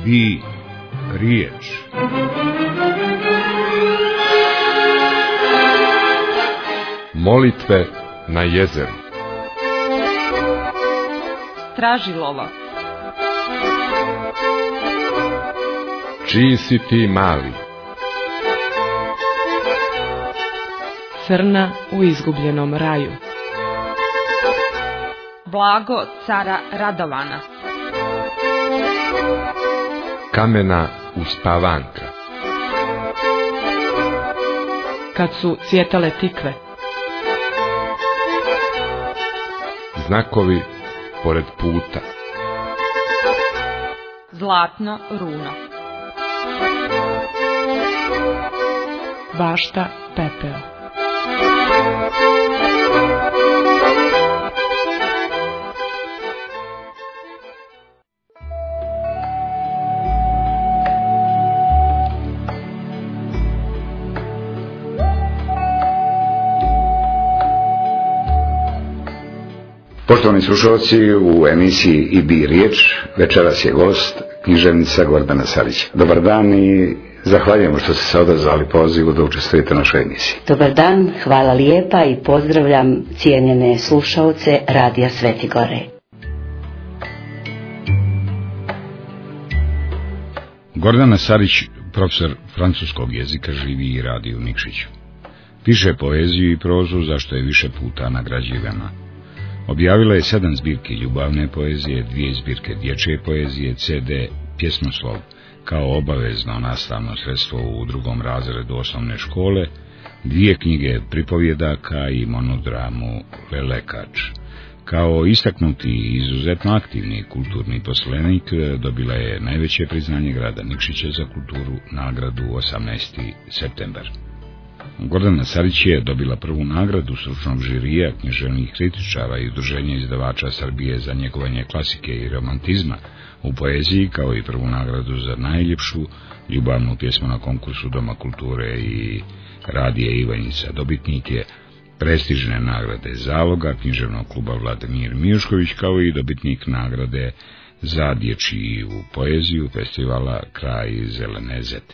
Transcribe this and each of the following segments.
bi riječ. Molitve na jezeru. Stražilova. Čiji si ti mali? Crna u izgubljenom raju. Blago cara Radovana. Kamena uspavanka. Kad su cvjetale tikve. Znakovi pored puta. Zlatno runo. Bašta pepeo. Poštovani slušalci, u emisiji I bi riječ večeras je gost književnica Gordana Sarić. Dobar dan i zahvaljujemo što ste se odazvali pozivu da učestvujete u našoj emisiji. Dobar dan, hvala lijepa i pozdravljam cijenjene slušalce Radija Sveti Gore. Gordana Sarić, profesor francuskog jezika, živi i radi u Nikšiću. Piše poeziju i prozu, za što je više puta nagrađivana. Objavila je 7 zbirki ljubavne poezije, 2 zbirke dječje poezije, CD Pjesmoslov kao obavezno nastavno sredstvo u 2. razredu osnovne škole, 2 knjige pripovjedaka i monodramu Lelekač. Kao istaknuti i izuzetno aktivni kulturni poslanik dobila je najveće priznanje grada Nikšića za kulturu, nagradu 18. septembar. Gordana Sarić je dobila prvu nagradu stručnog žirija, književnih kritičara i udruženja izdavača Srbije za njegovanje klasike i romantizma u poeziji, kao i prvu nagradu za najljepšu ljubavnu pjesmu na konkursu Doma kulture i Radija Ivanjica. Dobitnik je prestižne nagrade Zaloga književnog kluba Vladimir Mijušković, kao i dobitnik nagrade za dječju poeziju festivala Kraj zelene zete.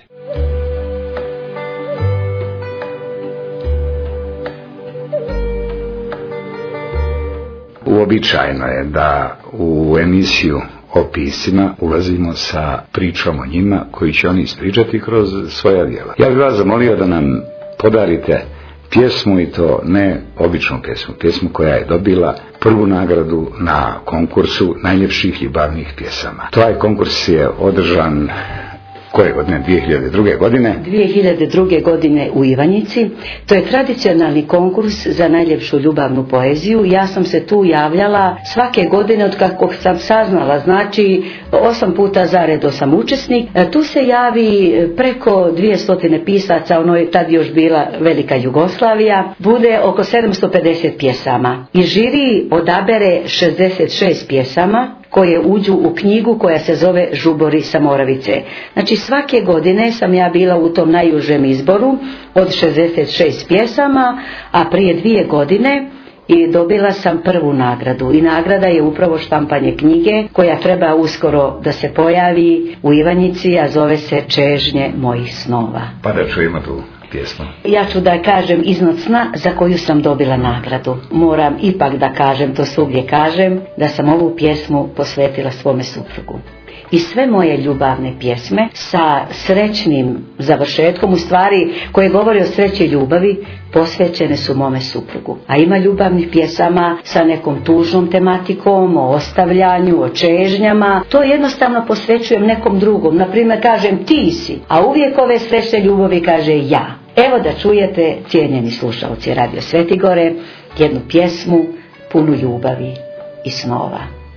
Uobičajeno je da u emisiju o piscima ulazimo sa pričom o njima koju će oni ispričati kroz svoja djela. Ja bih vas zamolio da nam podarite pjesmu, i to ne običnu pjesmu koja je dobila prvu nagradu na konkursu najljepših ljubavnih pjesama. Taj konkurs je održan koje godine? 2002. godine? 2002. godine u Ivanjici. To je tradicionalni konkurs za najljepšu ljubavnu poeziju. Ja sam se tu javljala svake godine od kako sam saznala, znači 8 puta zaredom sam učesnik. Tu se javi preko 200 pisaca, ono je tad još bila velika Jugoslavija, bude oko 750 pjesama. I žiri odabere 66 pjesama koje uđu u knjigu koja se zove Žubori sa Moravice. Znači svake godine sam ja bila u tom najužem izboru od 66 pjesama, a prije 2 godine i dobila sam prvu nagradu. I nagrada je upravo štampanje knjige koja treba uskoro da se pojavi u Ivanjici, a zove se Čežnje mojih snova. Pa da čujemo tu pjesmu. Ja ću da kažem Iznad sna za koju sam dobila nagradu. Moram ipak da kažem, to svugdje kažem, da sam ovu pjesmu posvetila svome suprugu. I sve moje ljubavne pjesme sa srećnim završetkom, u stvari koje govore o sreći i ljubavi, posvećene su mome suprugu. A ima ljubavnih pjesama sa nekom tužnom tematikom, o ostavljanju, o čežnjama. To jednostavno posvećujem nekom drugom. Naprimjer kažem ti si, a uvijek ove srećne ljubavi kaže ja. Evo da čujete, cijenjeni slušalci Radio Sveti Gore, jednu pjesmu punu ljubavi i snova.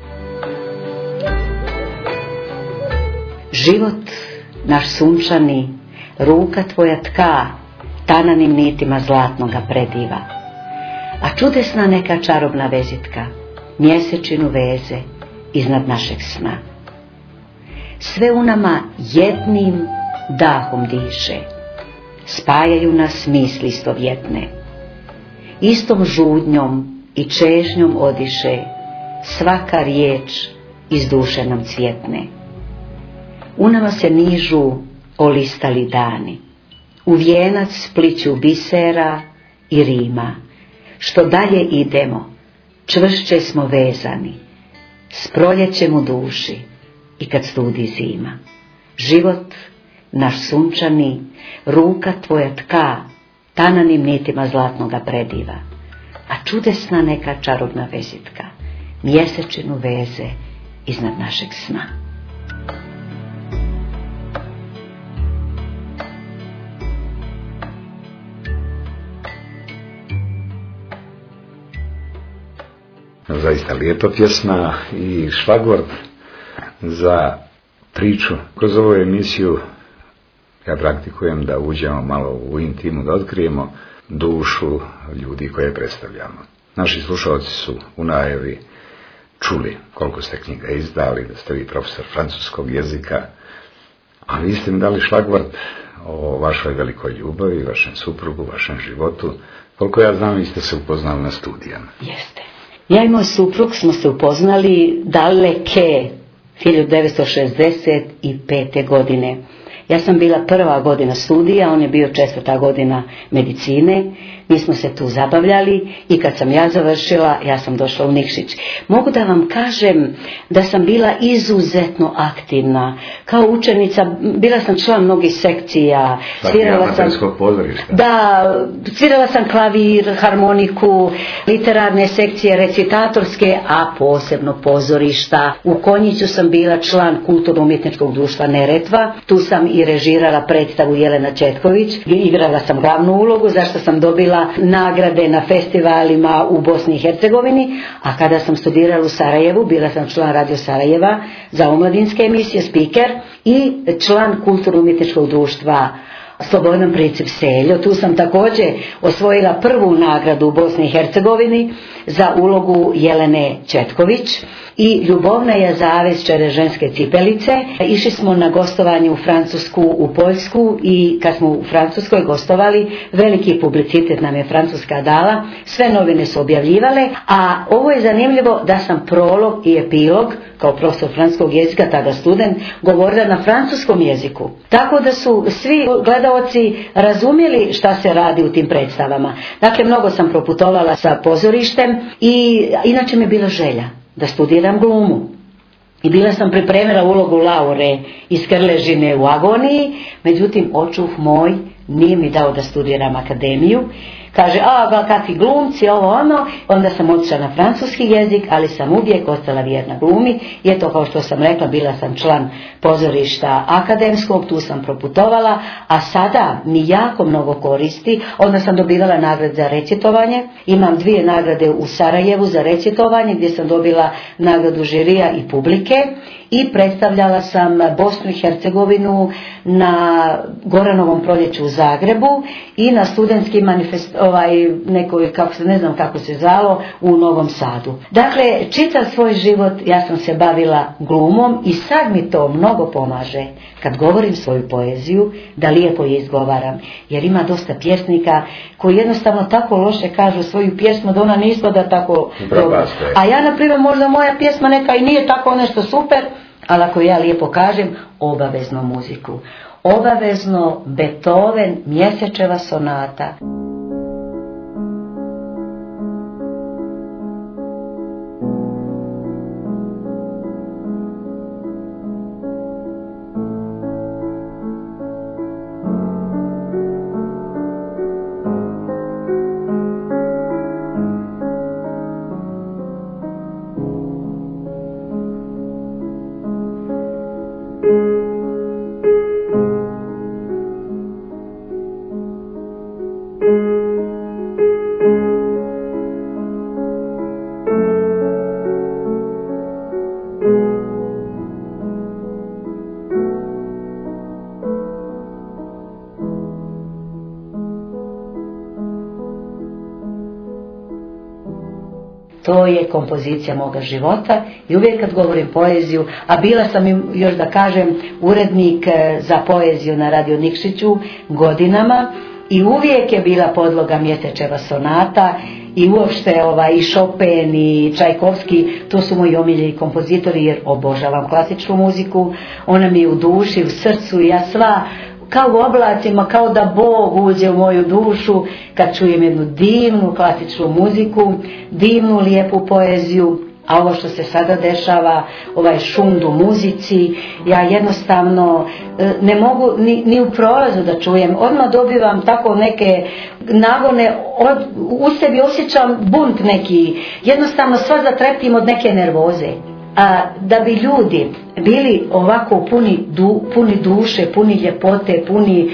Život naš sunčani, ruka tvoja tka, tananim nitima zlatnoga prediva. A čudesna neka čarobna vezitka, mjesečinu veze iznad našeg sna. Sve u nama jednim dahom diše, spajaju nas misli istovjetne. Istom žudnjom i čežnjom odiše, svaka riječ iz duše nam cvjetne. U nama se nižu olistali dani, u vijenac pliću bisera i rima. Što dalje idemo, čvršće smo vezani, s proljećem u duši i kad studi zima. Život, naš sunčani, ruka tvoja tka, tananim nitima zlatnoga prediva, a čudesna neka čarobna vezitka, mjesečinu veze iznad našeg sna. Zaista lijepa pjesma i šlagvort za priču. Kroz ovu emisiju ja praktikujem da uđemo malo u intimu, da otkrijemo dušu ljudi koje predstavljamo. Naši slušalci su u najavi čuli koliko ste knjiga izdali, da ste vi profesor francuskog jezika, a vi ste mi dali šlagvort o vašoj velikoj ljubavi, vašem suprugu, vašem životu. Koliko ja znam, vi ste se upoznali na studijama. Jeste. Ja i moj suprug smo se upoznali daleke 1965. godine. Ja sam bila prva godina studija, on je bio 4. godina medicine. Mi smo se tu zabavljali i kad sam ja završila, ja sam došla u Nikšić. Mogu da vam kažem da sam bila izuzetno aktivna. Kao učenica, bila sam član mnogih sekcija. Svirala sam, svirala sam klavir, harmoniku, literarne sekcije, recitatorske, a posebno pozorišta. U Konjiću sam bila član Kulturno-umjetničkog društva Neretva. Tu sam i režirala predstavu Jelena Četković. Igrala sam glavnu ulogu, zašto sam dobila nagrade na festivalima u Bosni i Hercegovini, a kada sam studirala u Sarajevu, bila sam član Radio Sarajeva za omladinske emisije, speaker i član Kulturno-umjetničkog društva Slobodan Princip Seljo. Tu sam također osvojila prvu nagradu u Bosni i Hercegovini za ulogu Jelene Četković i Ljubovna je zavez čere ženske cipelice. Išli smo na gostovanje u Francusku, u Poljsku i kad smo u Francuskoj gostovali, veliki publicitet nam je Francuska dala, sve novine su objavljivale, a ovo je zanimljivo da sam prolog i epilog, kao profesor francuskog jezika, tada student, govorila na francuskom jeziku. Tako da su svi gledaoci razumjeli šta se radi u tim predstavama. Dakle, mnogo sam proputovala sa pozorištem i inače mi je bila želja da studiram glumu. I bila sam pripremila ulogu Laure iz Krležine u Agoniji, međutim očuh moj nije mi dao da studiram akademiju. Kaže, kakvi glumci, ovo ono. Onda sam otišla na francuski jezik, ali sam uvijek ostala vjerna glumi. I eto, kao što sam rekla, bila sam član pozorišta akademskog, tu sam proputovala, a sada mi jako mnogo koristi. Onda sam dobivala nagrade za recitovanje. Imam 2 nagrade u Sarajevu za recitovanje, gdje sam dobila nagradu žirija i publike. I predstavljala sam Bosnu i Hercegovinu na Goranovom proljeću u Zagrebu i na studentskim ne znam kako se zvalo, u Novom Sadu. Dakle, čitav svoj život ja sam se bavila glumom i sad mi to mnogo pomaže kad govorim svoju poeziju, da lijepo je izgovaram. Jer ima dosta pjesnika koji jednostavno tako loše kažu svoju pjesmu da ona ne ispada tako dobro. A ja, na primjer, možda moja pjesma neka i nije tako nešto super, ali ako ja lijepo kažem, obavezno muziku. Obavezno Beethoven, Mjesečeva sonata. To je kompozicija moga života i uvijek kad govorim poeziju, a bila sam još da kažem urednik za poeziju na Radio Nikšiću godinama i uvijek je bila podloga Mjesečeva sonata i uopšte i Chopin i Čajkovski, to su moji omiljeni kompozitori jer obožavam klasičnu muziku, ona mi je u duši, u srcu i ja sva kao u oblacima, kao da Bog uđe u moju dušu kad čujem jednu divnu klasičnu muziku, divnu lijepu poeziju. A ovo što se sada dešava, ovaj šund u muzici, ja jednostavno ne mogu ni u prolazu da čujem. Odmah dobivam tako neke nagone, u sebi osjećam bunt neki, jednostavno sva zatreptim od neke nervoze. A da bi ljudi bili ovako puni duše, puni ljepote, puni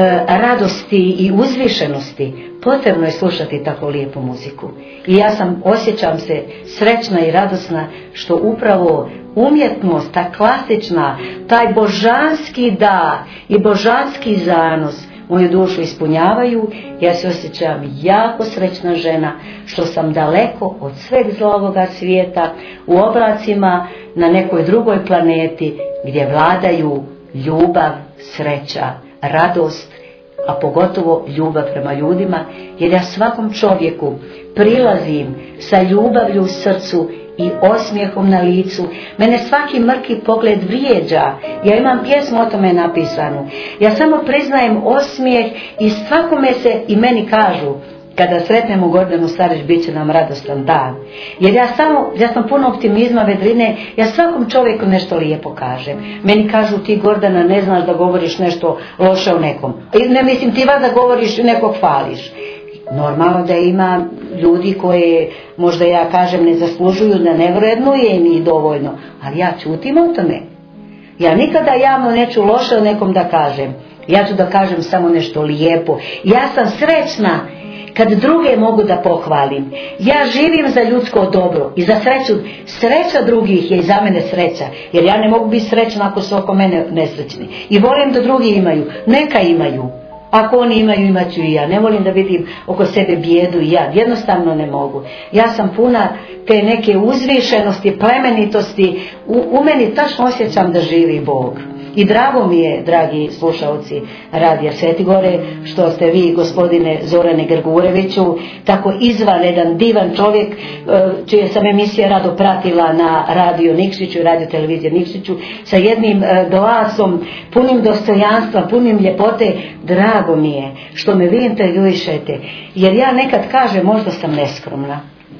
radosti i uzvišenosti, potrebno je slušati tako lijepu muziku. I ja osjećam se srećna i radosna što upravo umjetnost, ta klasična, taj božanski dar i božanski zanos moju dušu ispunjavaju. Ja se osjećam jako srećna žena što sam daleko od sveg zla ovoga svijeta, u oblacima na nekoj drugoj planeti gdje vladaju ljubav, sreća, radost, a pogotovo ljubav prema ljudima, jer ja svakom čovjeku prilazim sa ljubavlju u srcu i osmijehom na licu. Mene svaki mrki pogled vrijeđa. Ja imam pjesmu o tome napisanu. Ja samo priznajem osmijeh i svakome se i meni kažu kada sretnemo Gordanu Sarić, bit će nam radostan dan. Jer ja sam puno optimizma, vedrine, ja svakom čovjeku nešto lijepo kažem. Meni kažu ti Gordana ne znaš da govoriš nešto loše o nekom. Ne mislim ti vas da govoriš i nekog hvališ. Normalno da ima ljudi koje možda ja kažem ne zaslužuju, da ne vrednuje ni dovoljno, ali ja ćutim o tome. Ja nikada javno neću loše o nekom da kažem. Ja ću da kažem samo nešto lijepo. Ja sam srećna kad druge mogu da pohvalim. Ja živim za ljudsko dobro i za sreću. Sreća drugih je i za mene sreća. Jer ja ne mogu biti srećna ako su oko mene nesrećni. I volim da drugi imaju. Neka imaju. Ako oni imaju, imat ću i ja. Ne volim da vidim oko sebe bijedu i jad. Jednostavno ne mogu. Ja sam puna te neke uzvišenosti, plemenitosti. U meni tačno osjećam da živi Bog. I drago mi je, dragi slušalci Radija Sveti Gore, što ste vi, gospodine Zorane Grgureviću, tako izvanredan, divan čovjek, čije sam emisije rado pratila na Radio Nikšiću i Radio Televizije Nikšiću, sa jednim glasom, punim dostojanstva, punim ljepote. Drago mi je što me vi intervjuišete, jer ja nekad kažem, možda sam neskromna,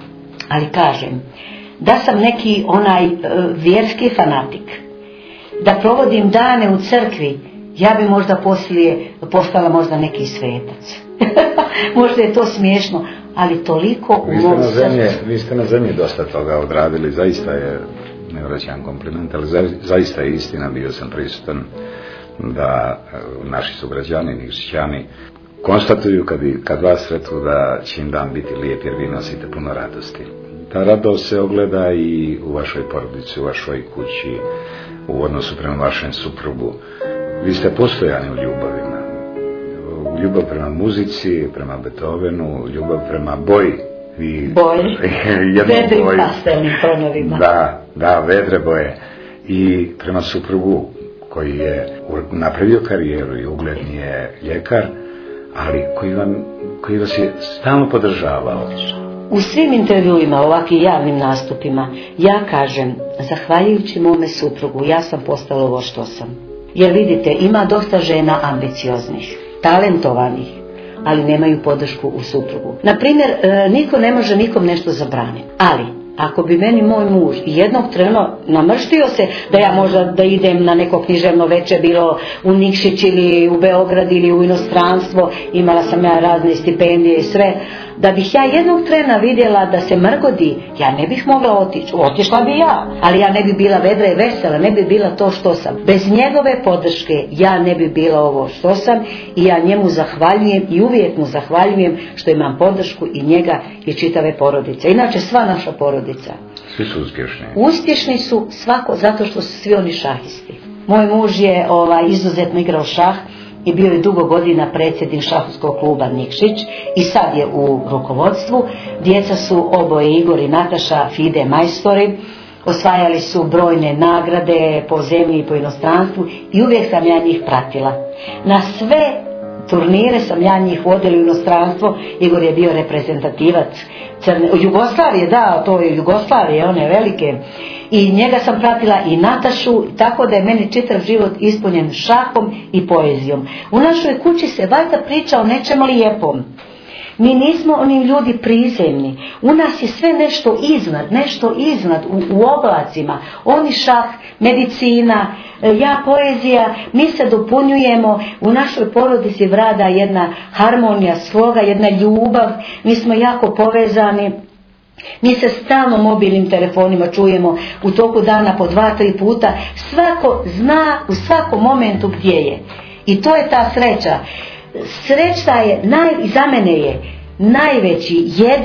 ali kažem da sam neki vjerski fanatik, da provodim dane u crkvi, ja bi možda poslije postala možda neki svetac. Možda je to smiješno, ali toliko u mom srcu. Vi ste na zemlji dosta toga odradili, zaista je, ne vraćam kompliment, ali zaista je istina, bio sam prisutan da naši sugrađani, Nikšićani, konstatuju kad vas sretnu da će im dan biti lijep jer vi nosite puno radosti. Ta radost se ogleda i u vašoj porodici, u vašoj kući, u odnosu prema vašem suprugu. Vi ste postojani u ljubavima. Ljubav prema muzici, prema Beethovenu, ljubav prema boji. Boji? Vedrim pastelnim tonovima. Da, vedre boje. I prema suprugu koji je napravio karijeru i ugledni je ljekar, ali koji vas je stalno podržavao. U svim intervjuima, ovakvim javnim nastupima, ja kažem, zahvaljujući mome suprugu, ja sam postala ovo što sam. Jer vidite, ima dosta žena ambicioznih, talentovanih, ali nemaju podršku u suprugu. Naprimjer, niko ne može nikom nešto zabraniti, ali ako bi meni moj muž jednog trena namrštio se da ja možda da idem na neko književno večer, bilo u Nikšić ili u Beograd ili u inostranstvo, imala sam ja razne stipendije i sve, da bih ja jednog trena vidjela da se mrgodi, ja ne bih mogla otići, otišla bi ja, ali ja ne bi bila vedra i vesela, ne bi bila to što sam. Bez njegove podrške ja ne bi bila ovo što sam i ja njemu zahvaljujem i uvijek mu zahvaljujem što imam podršku i njega i čitave porodice. Inače sva naša porodica. Svi su uspješni. Uspješni su svako zato što su svi oni šahisti. Moj muž je izuzetno igrao šah i bio je dugo godina predsjednik šahovskog kluba Nikšić i sad je u rukovodstvu. Djeca su oboje, Igor i Nataša, FIDE majstori, osvajali su brojne nagrade po zemlji i po inostranstvu i uvijek sam ja njih pratila. Na sve turnire sam ja njih vodila u inostranstvo. Igor je bio reprezentativac Jugoslavije, da, to je Jugoslavije, one velike. I njega sam pratila i Natašu, tako da je meni čitav život ispunjen šahom i poezijom. U našoj kući se valjda priča o nečem lijepom. Mi nismo oni ljudi prizemni. U nas je sve nešto iznad u oblacima. Oni šah, medicina, ja poezija, mi se dopunjujemo. U našoj porodici vlada jedna harmonija, sloga, jedna ljubav. Mi smo jako povezani. Mi se stalno mobilnim telefonima čujemo u toku dana po 2-3 puta. Svako zna u svakom momentu gdje je. I to je ta sreća. Sreća je, za mene je najveći,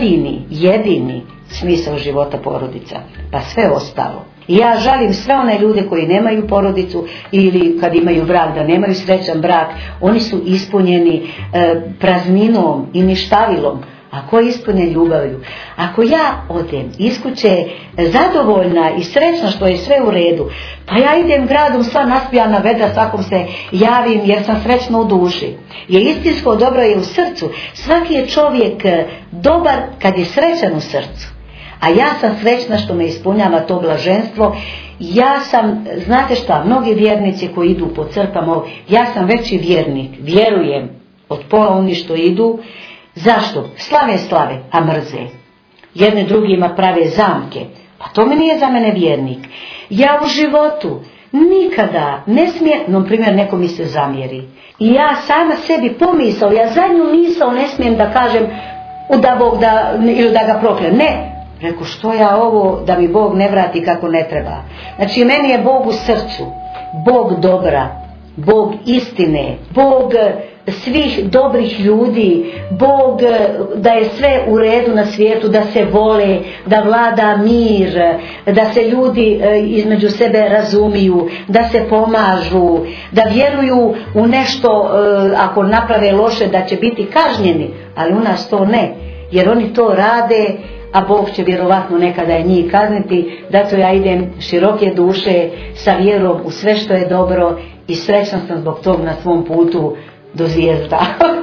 jedini smisao života porodica, pa sve ostalo. I ja žalim sve one ljude koji nemaju porodicu ili kad imaju brak da nemaju srećan brak, oni su ispunjeni prazninom i ništavilom. Ako je ispunjen ljubavlju, ako ja odem iz kuće zadovoljna i srećna što je sve u redu, pa ja idem gradom sva naspijana vedra, svakom se javim jer sam srećna u duši. Jer istinsko dobro je u srcu. Svaki je čovjek dobar kad je srećan u srcu. A ja sam srećna što me ispunjava to blaženstvo. Ja sam, znate šta, mnogi vjernici koji idu po crkvama, ja sam veći vjernik, vjerujem od pola oni što idu. Zašto? Slave, a mrze. Jedne drugima prave zamke. Pa to mi nije za mene vjernik. Ja u životu nikada ne smijem, na primjer neko mi se zamjeri. I ja sama sebi pomisao, ja zadnju misao ne smijem da kažem da Bog da, ili da ga proklenem. Ne. Reku, što ja ovo da mi Bog ne vrati kako ne treba. Znači meni je Bog u srcu. Bog dobra. Bog istine. Bog svih dobrih ljudi, Bog da je sve u redu na svijetu, da se vole, da vlada mir, da se ljudi između sebe razumiju, da se pomažu, da vjeruju u nešto ako naprave loše da će biti kažnjeni, ali u nas to ne, jer oni to rade, a Bog će vjerovatno nekada i njih kazniti. Zato ja idem široke duše sa vjerom u sve što je dobro i srećna sam zbog tog na svom putu do zvijezda.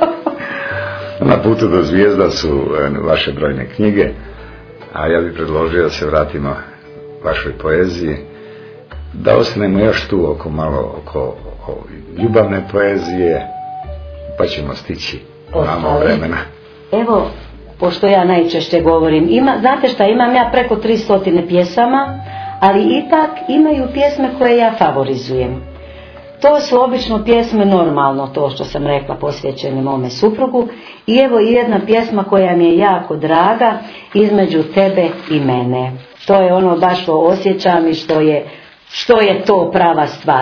Na putu do zvijezda su vaše brojne knjige, a ja bih predložio da se vratimo vašoj poeziji, da ostanemo još tu oko ljubavne poezije, pa ćemo stići malo vremena. Evo, pošto ja najčešće govorim, znate šta, imam ja preko 300 pjesama, ali ipak imaju pjesme koje ja favorizujem. To su obično pjesme, normalno, to što sam rekla, posvećene mome suprugu. I evo i jedna pjesma koja mi je jako draga, Između tebe i mene. To je ono baš što osjećam i što je to prava stvar.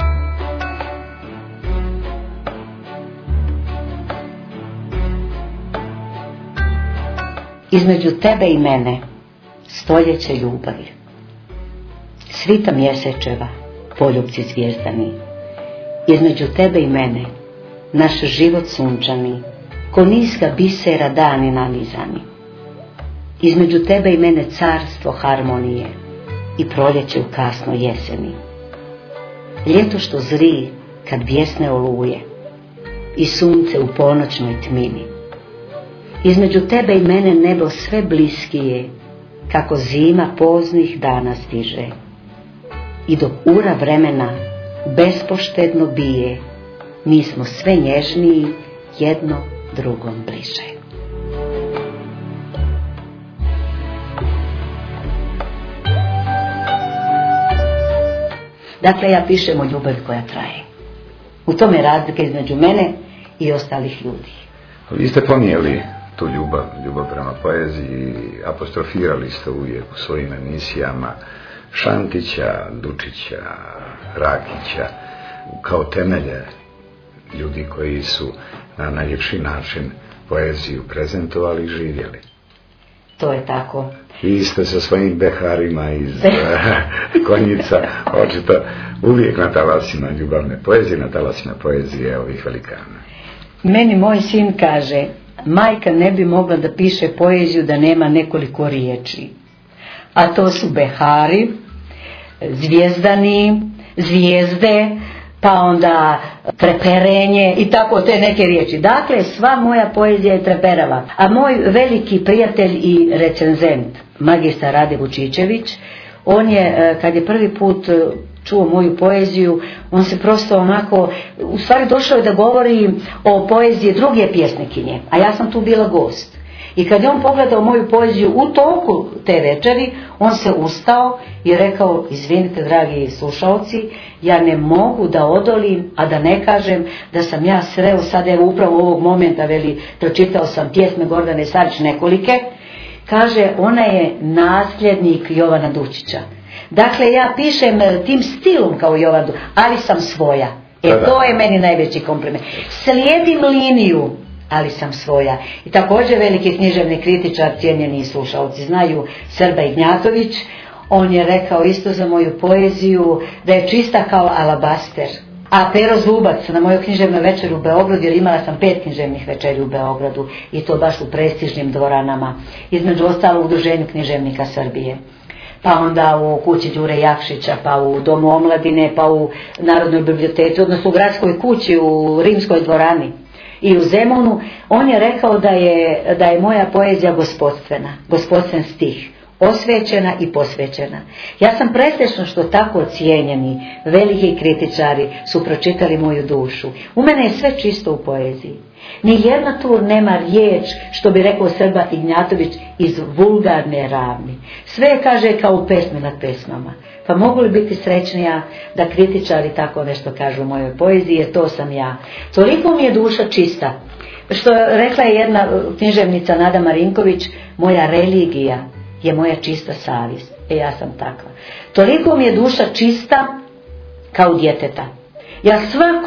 Između tebe i mene stoljeće ljubavi. Svita mjesečeva, poljupci zvijezdani. Između tebe i mene naš život sunčani, ko niska bisera dani nanizani. Između tebe i mene carstvo harmonije i proljeće u kasnoj jeseni. Ljeto što zri kad bijesne oluje i sunce u ponoćnoj tmini. Između tebe i mene nebo sve bliskije, kako zima poznih dana stiže. I dok ura vremena bespoštedno bije, mi smo sve nježniji, jedno drugom bliže. Dakle, ja pišem o ljubavi koja traje. U tome je razlika između mene i ostalih ljudi. Vi ste ponijeli tu ljubav prema poeziji, apostrofirali ste uvijek u svojim emisijama Šantića, Dučića, Rakića, kao temelje ljudi koji su na najljepši način poeziju prezentovali i živjeli. To je tako. Vi ste sa svojim beharima iz Konjica očito uvijek na talasima ljubavne poezije, na talasima poezije ovih velikana. Meni moj sin kaže, majka ne bi mogla da piše poeziju da nema nekoliko riječi. A to su behari, zvijezdani, zvijezde, pa onda treperenje i tako te neke riječi. Dakle, sva moja poezija je treperava. A moj veliki prijatelj i recenzent, magistar Rade Vučićević, on je, kad je prvi put čuo moju poeziju, on se prosto onako, u stvari došao je da govori o poeziji druge pjesnikinje, a ja sam tu bila gost. I kad je on pogledao moju poeziju u toku te večeri, on se ustao i rekao, izvinite dragi slušalci, ja ne mogu da odolim, a da ne kažem da sam ja sreo sad evo upravo ovog momenta, veli, pročitao sam pjesme Gordane Sarić nekolike, kaže, ona je nasljednik Jovana Dučića. Dakle, ja pišem tim stilom kao Jovan Dučić, ali sam svoja. To je meni najveći kompliment. Slijedim liniju, ali sam svoja. I također veliki književni kritičar, cijenjeni slušalci znaju, Srba Ignjatović, on je rekao isto za moju poeziju da je čista kao alabaster. A Pero Zubac na mojoj književnoj večeri u Beogradu, jer imala sam 5 književnih večeri u Beogradu i to baš u prestižnim dvoranama, između ostalo u Udruženju književnika Srbije, pa onda u kući Đure Jakšića, pa u Domu omladine, pa u Narodnoj biblioteci, odnosno u Gradskoj kući, u Rimskoj dvorani i u Zemunu. On je rekao da je moja poezija gospodstvena, gospodstven stih, osvećena i posvećena. Ja sam presrećna što tako cijenjeni veliki kritičari su pročitali moju dušu. U mene je sve čisto u poeziji. Ni jedna tu nema riječ, što bi rekao Srba Ignjatović, iz vulgarne ravni. Sve kaže kao u pesmi nad pesmama. Pa mogu li biti srećnija da kritičari tako nešto kažu u mojoj poeziji, jer to sam ja. Toliko mi je duša čista, što rekla je jedna književnica Nada Marinković, moja religija je moja čista savjest. Ja sam takva. Toliko mi je duša čista kao djeteta. Ja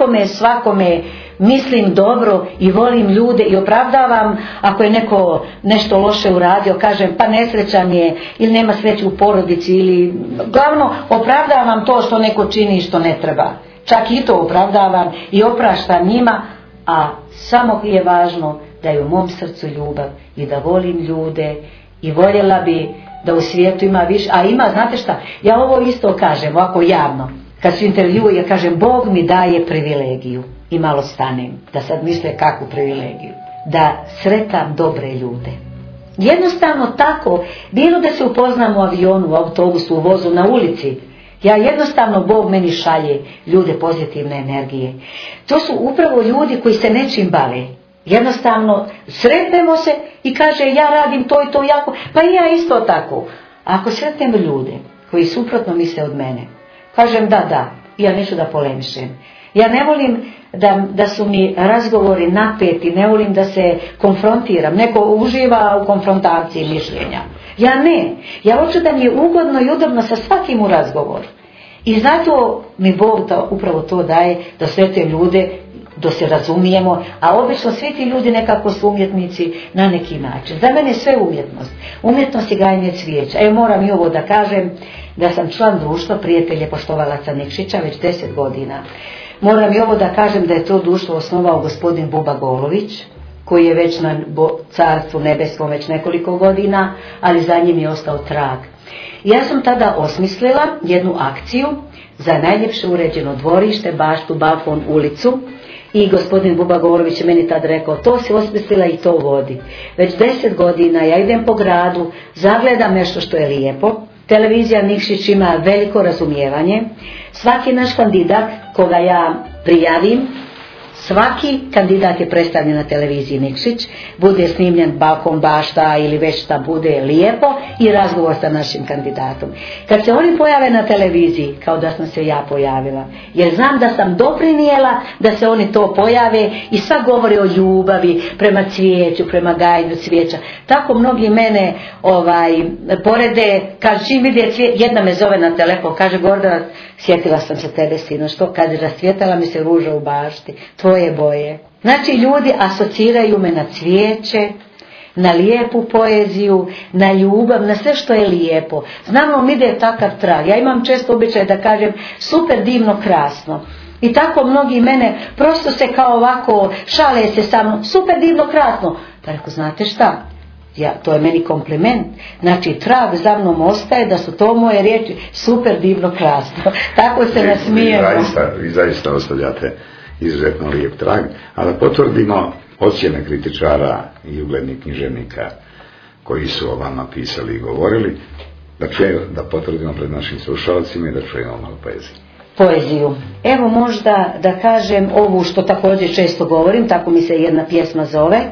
svakome mislim dobro i volim ljude i opravdavam ako je neko nešto loše uradio, kažem pa nesrećan je ili nema sreće u porodici, ili glavno opravdavam to što neko čini i što ne treba. Čak i to opravdavam i opraštam njima, a samo je važno da je u mom srcu ljubav i da volim ljude i voljela bi da u svijetu ima više, a ima, znate šta, ja ovo isto kažem ovako javno. Kad su intervjuje, ja kažem, Bog mi daje privilegiju. I malo stanem, da sad misle kakvu privilegiju. Da sretam dobre ljude. Jednostavno tako, bilo da se upoznam u avionu, u autobusu, u vozu, na ulici, ja jednostavno, Bog meni šalje ljude pozitivne energije. To su upravo ljudi koji se nečim bave. Jednostavno, sretnemo se i kaže, ja radim to i to jako, pa i ja isto tako. A ako sretnem ljude koji suprotno misle od mene, kažem da, ja neću da polemišem. Ja ne volim da su mi razgovori napeti, ne volim da se konfrontiram. Neko uživa u konfrontaciji mišljenja. Ja ne. Ja hoću da mi je ugodno i udobno sa svakim u razgovoru. I zato mi Bog upravo to daje, da sve te ljude, da se razumijemo, a obično svi ti ljudi nekako su umjetnici na neki način. Za mene je sve umjetnost. Umjetnost je gajenje cvijeća. Evo moram i ovo da kažem, da sam član društva prijatelje poštovalaca Nikšića već 10 godina. Moram i ovo da kažem da je to društvo osnovao gospodin Buba Golović, koji je već na carstvu nebeskom već nekoliko godina, ali za njim je ostao trag. Ja sam tada osmislila jednu akciju za najljepše uređeno dvorište, baštu, balkon, ulicu, i gospodin Buba Golović je meni tad rekao, to si osmislila i to vodi. Već 10 godina ja idem po gradu, zagledam nešto što je lijepo. Televizija Nikšić ima veliko razumijevanje. Svaki naš kandidat koga ja prijavim, svaki kandidat je predstavljen na televiziji Nikšić, bude snimljen balkon, bašta ili već šta bude lijepo i razgovor sa našim kandidatom. Kad se oni pojave na televiziji, kao da sam se ja pojavila, jer znam da sam doprinijela da se oni to pojave i sad govore o ljubavi prema cvijeću, prema gajenju cvijeća. Tako mnogi mene porede, kaže čim vidi cvijet, jedna me zove na telefon, kaže Gordana, sjetila sam se tebe sinoć, što kaže, rascvjetala mi se ruža u bašti, tvoje boje. Znači ljudi asociraju me na cvijeće, na lijepu poeziju, na ljubav, na sve što je lijepo. Znamo mi da je takav trag. Ja imam često običaj da kažem super, divno, krasno. I tako mnogi mene prosto se kao ovako šale se sa mnom, super, divno, krasno. Pa rekao, znate šta? To je meni kompliment. Znači, trag za mnom ostaje da su to moje riječi super, divno, krasno. Tako se nasmijemo. Vi zaista ostavljate izuzetno lijep trag, a da potvrdimo ocjene kritičara i uglednih književnika koji su o vama pisali i govorili, da potvrdimo pred našim slušalcima i da čujemo malo poeziju. Poeziju. Evo možda da kažem ovu što također često govorim, tako mi se jedna pjesma zove.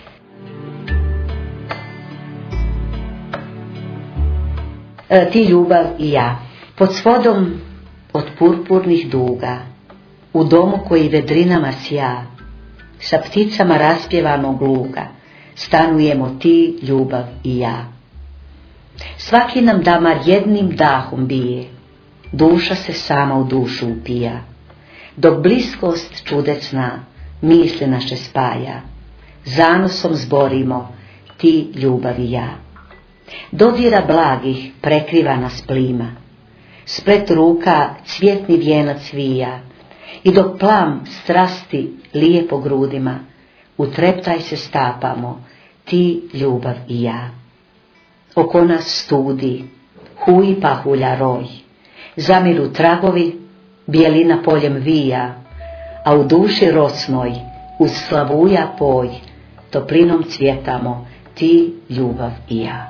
Ti ljubav i ja. Pod svodom od purpurnih duga, u domu koji vedrinama sja, sa pticama raspjevanog luga, stanujemo ti ljubav i ja. Svaki nam damar jednim dahom bije, duša se sama u dušu upija, dok bliskost čudesna misli naše spaja, zanosom zborimo ti ljubav i ja. Dodira blagih prekriva nas plima, splet ruka cvjetni vijenac vija, i dok plam strasti lije po grudima, u treptaj se stapamo ti ljubav i ja. Oko nas studi, huji pahulja roj, zamiru tragovi, bijelina poljem vija, a u duši rosnoj uz slavuja poj, toplinom cvjetamo ti ljubav i ja.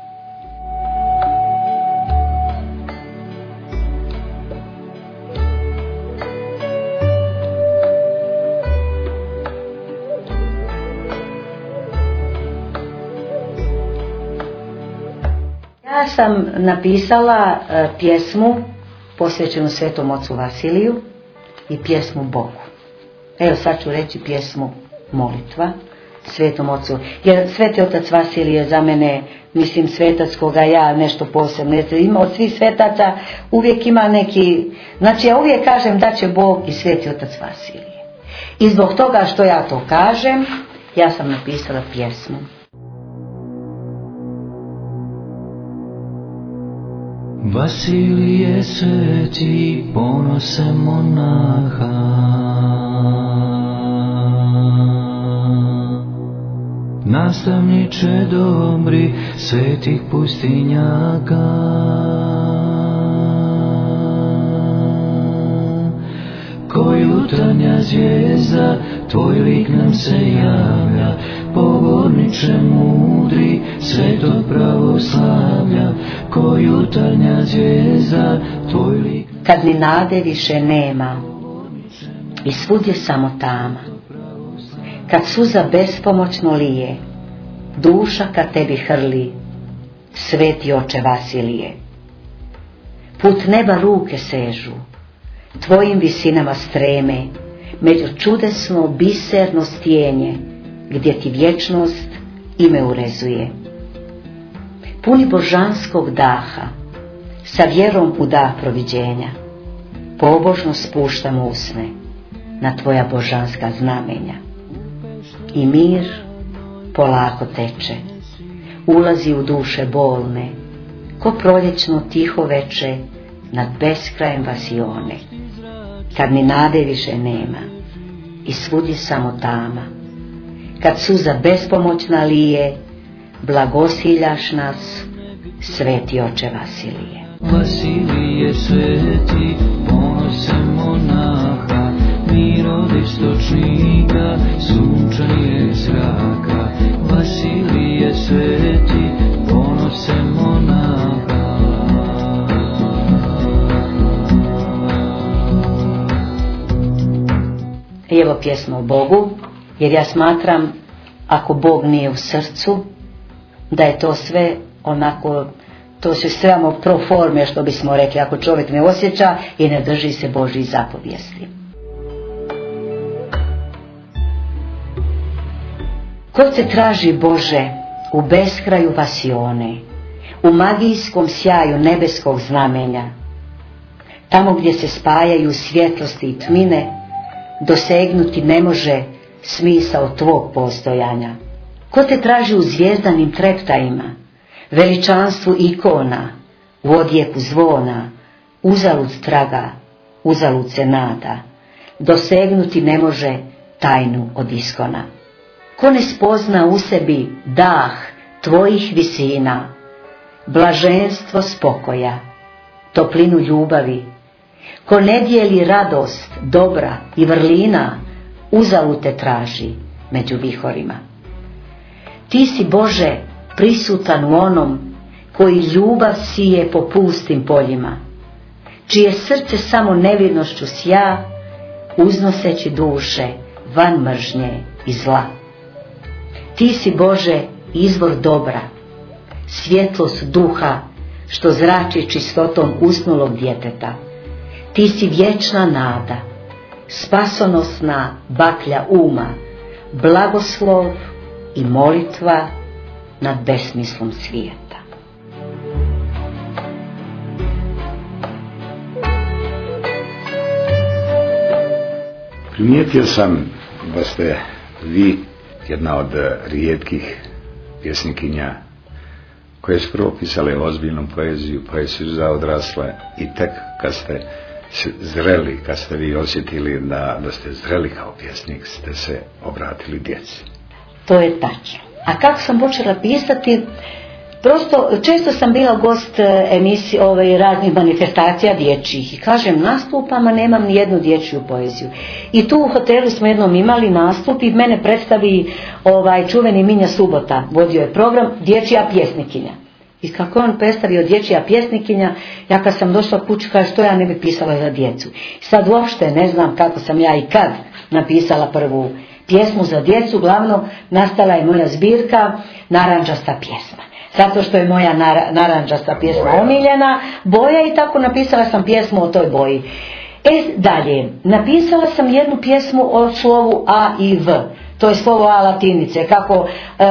Ja sam napisala pjesmu posvećenu Svetom ocu Vasiliju i pjesmu Bogu. Evo sad ću reći pjesmu Molitva Svetom ocu. Jer Sveti otac Vasilij je za mene, mislim, svetac koga ja nešto posebno. Jer ima od svih svetaca uvijek ima neki, znači ja uvijek kažem da će Bog i Sveti otac Vasilij. I zbog toga što ja to kažem, ja sam napisala pjesmu. Vasilije sveti, ponose monaha, nastavniče dobri svetih pustinjaka, ko jutarnja zvijezda, tvoj lik nam se javlja, poborniče mudri svetog pravoslavlja, ko jutarnja zvijezda, tvoj lik. Kad ni nade više nema i svud je samo tama, kad suza bespomoćno lije, duša kad tebi hrli, Sveti oče Vasilije. Put neba ruke sežu, tvojim visinama streme, među čudesno biserno stjenje, gdje ti vječnost ime urezuje. Puni božanskog daha, sa vjerom u dah proviđenja, pobožno spuštam usne na tvoja božanska znamenja. I mir polako teče, ulazi u duše bolne, ko proljećno tiho veče nad beskrajem vasione. Kad ni nade više nema i svud je samo tama, kad suza bespomoćna lije, blagosiljaš nas, Sveti oče Vasilije. Vasilije sveti, ponose monaha, mir od istočnika, sunčanijeg zraka. Vasilije sveti, ponose monaha. I evo pjesma o Bogu, jer ja smatram, ako Bog nije u srcu, da je to sve onako, to su samo pro forme, što bismo rekli, ako čovjek ne osjeća i ne drži se Božjih zapovijesti. Ko se traži Bože u beskraju vasione, u magijskom sjaju nebeskog znamenja, tamo gdje se spajaju svjetlosti i tmine, dosegnuti ne može smisao tvog postojanja. Ko te traži u zvijezdanim treptajima, veličanstvu ikona, u odjeku zvona, uzalud traga, uzalud se nada, dosegnuti ne može tajnu od iskona. Ko ne spozna u sebi dah tvojih visina, blaženstvo spokoja, toplinu ljubavi, ko ne dijeli radost, dobra i vrlina, uzalud te traži među vihorima. Ti si, Bože, prisutan u onom koji ljubav sije po pustim poljima, čije srce samo nevidnošću sja, uznoseći duše van mržnje i zla. Ti si, Bože, izvor dobra, svjetlost duha što zrači čistotom usnulog djeteta. Ti si vječna nada, spasonosna baklja uma, blagoslov i molitva nad besmislom svijeta. Primijetio sam da ste vi jedna od rijetkih pjesnikinja koje su prvo pisale ozbiljnu poeziju, poeziju za odrasle, i tek kad ste zreli, kad ste vi osjetili da ste zreli kao pjesnik, ste se obratili djeci. To je tačno. A kako sam počela pisati, prosto često sam bila gost emisije raznih manifestacija dječjih i kažem, nastupam, a nemam ni jednu dječju poeziju. I tu u hotelu smo jednom imali nastup i mene predstavi čuveni Minja Subota, vodio je program Dječja pjesnikinja. I kako on predstavio Dječja pjesnikinja, ja kad sam došla kući, kaže, što ja ne bi pisala za djecu. Sad uopšte ne znam kako sam ja i kad napisala prvu pjesmu za djecu, glavno nastala je moja zbirka Narandžasta pjesma. Zato što je moja narandžasta pjesma omiljena boja i tako napisala sam pjesmu o toj boji. Dalje, napisala sam jednu pjesmu o slovu A i V. To je slovo A latinice, kako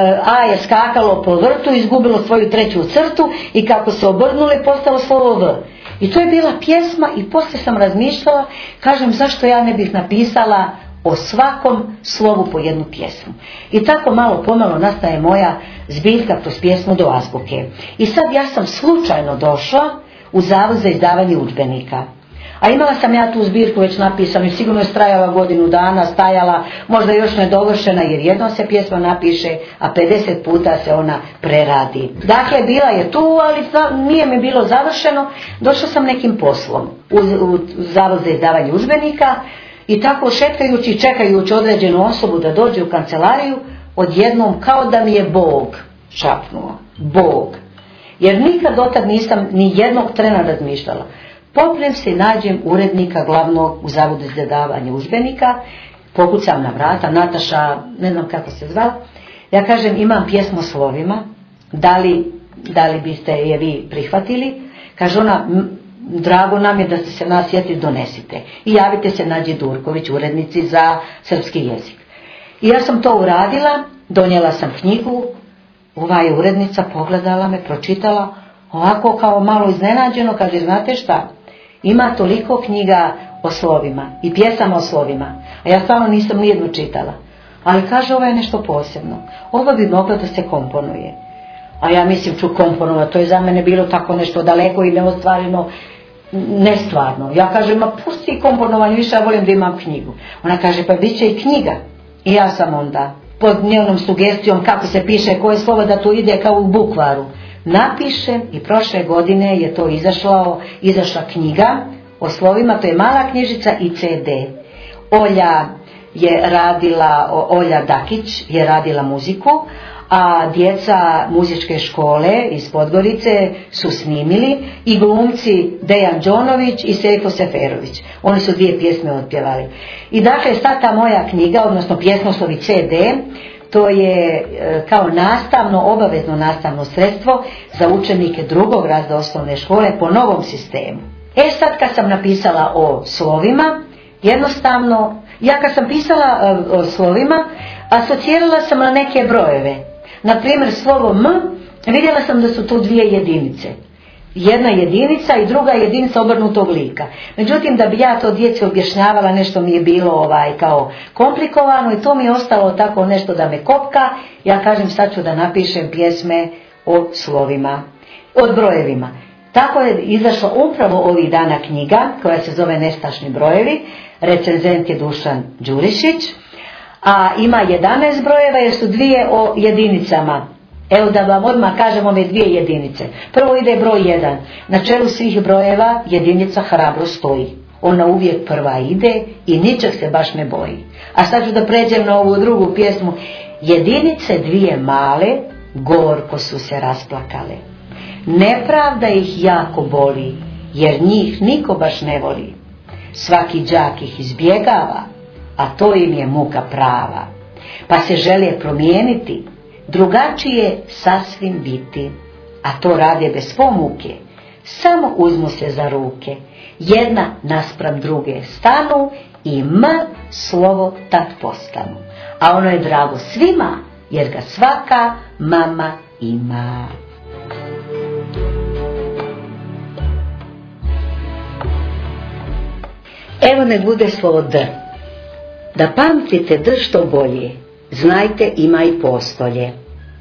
A je skakalo po vrtu, izgubilo svoju treću crtu i kako se obrnulo i postalo slovo V. I to je bila pjesma i poslije sam razmišljala, kažem, zašto ja ne bih napisala o svakom slovu po jednu pjesmu. I tako malo pomalo nastaje moja zbiljka kroz pjesmu do azbuke. I sad ja sam slučajno došla u Zavod za izdavanje udžbenika. A imala sam ja tu zbirku već napisanu i sigurno je trajala godinu dana, stajala, možda još nedovršena, jer jednom se pjesma napiše, a 50 puta se ona preradi. Dakle, bila je tu, ali nije mi bilo završeno. Došla sam nekim poslom u Zavod za izdavanje udžbenika i tako šetkajući i čekajući određenu osobu da dođe u kancelariju, odjednom kao da mi je Bog šapnuo. Bog. Jer nikad dotad nisam ni jednog trena razmišljala. Popnem se i nađem urednika glavnog u Zavodu za izdavanje udžbenika, pokucam na vrata, Nataša, ne znam kako se zvala, ja kažem, imam pjesmu o slovima, da li biste je vi prihvatili? Kaže ona, drago nam je da ste se nas sjetili, donesite. I javite se Nađi Durković, urednici za srpski jezik. I ja sam to uradila, donijela sam knjigu, ova je urednica pogledala me, pročitala, ovako kao malo iznenađeno, kaže, znate šta, ima toliko knjiga o slovima i pjesama o slovima, a ja stvarno nisam nijednu čitala. Ali kaže, ovo je nešto posebno, ovo bi moglo da se komponuje. A ja mislim, ću komponovati, to je za mene bilo tako nešto daleko i neostvareno, nestvarno. Ja kažem, ma pusti komponovanje, više ja volim da imam knjigu. Ona kaže, pa bit će i knjiga. I ja sam onda pod njenom sugestijom kako se piše, koje slovo da to ide kao u bukvaru, napišem i prošle godine je to izašla knjiga o slovima, to je mala knjižica i CD. Olja Dakić je radila muziku, a djeca muzičke škole iz Podgorice su snimili i glumci Dejan Đonović i Sejfo Seferović. Oni su 2 pjesme otpjevali. I dakle, sad ta moja knjiga, odnosno pjesmoslovi CD, to je kao obavezno nastavno sredstvo za učenike 2. razreda osnovne škole po novom sistemu. Sad kad sam napisala o slovima, jednostavno, ja kad sam pisala o slovima, asocirala sam na neke brojeve. Na primjer, slovo M, vidjela sam da su tu 2 jedinice. Jedna jedinica i druga jedinica obrnutog lika. Međutim, da bi ja to djeci objašnjavala, nešto mi je bilo kao komplikovano i to mi je ostalo tako nešto da me kopka. Ja kažem, sad ću da napišem pjesme o slovima, od brojevima. Tako je izašla upravo ovih dana knjiga koja se zove Nestašni brojevi. Recenzent je Dušan Đurišić. A ima 11 brojeva jer su 2 o jedinicama. Evo da vam odmah kažem ove dvije jedinice. Prvo ide broj 1. Na čelu svih brojeva jedinica hrabro stoji. Ona uvijek prva ide i ničeg se baš ne boji. A sad ću da pređem na ovu drugu pjesmu. Jedinice dvije male, gorko su se rasplakale. Nepravda ih jako boli, jer njih niko baš ne voli. Svaki đak ih izbjegava, a to im je muka prava. Pa se žele promijeniti, drugačije sasvim biti, a to rade bez pomuke. Samo uzmu se za ruke, jedna naspram druge stanu i M slovo tad postanu. A ono je drago svima, jer ga svaka mama ima. Evo nek bude slovo D. Da pamtite D što bolje, znajte ima i postolje.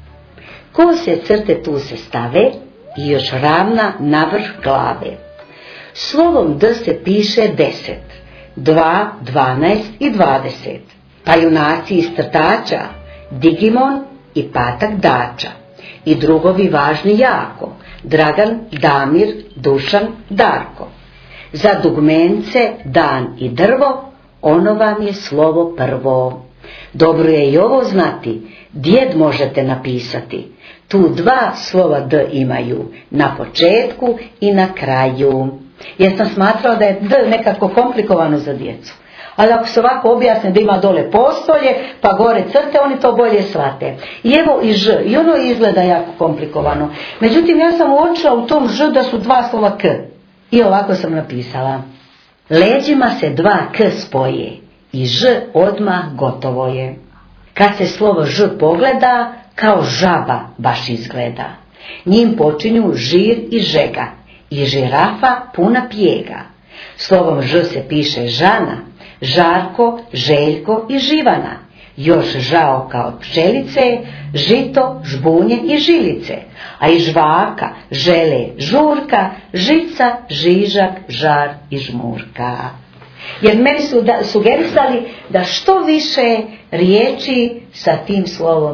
Kose crte tu se stave i još ravna na vrh glave. Slovom D se piše 10, 2, 12 i 20. Pa junaci iz crtača, Digimon i Patak Dača. I drugovi važni jako, Dragan, Damir, Dušan, Darko. Za dugmence, dan i drvo, ono vam je slovo prvo. Dobro je i ovo znati, djed možete napisati. Tu dva slova D imaju, na početku i na kraju. Jer sam smatrao da je D nekako komplikovano za djecu. Ali ako se ovako objasne da ima dole postolje, pa gore crte, oni to bolje shvate. I evo i Ž, i ono izgleda jako komplikovano. Međutim, ja sam uočila u tom Ž da su dva slova K. I ovako sam napisala. Leđima se dva K spoje i Ž odmah gotovo je. Kad se slovo Ž pogleda, kao žaba baš izgleda. Njim počinju žir i žega i žirafa puna pjega. Slovom Ž se piše Žana, Žarko, Željko i Živana. Još žao kao pčelice, žito, žbunje i žilice. A i žvaka, žele, žurka, žica, žižak, žar i žmurka. Jer meni su sugerisali da što više riječi sa tim slovom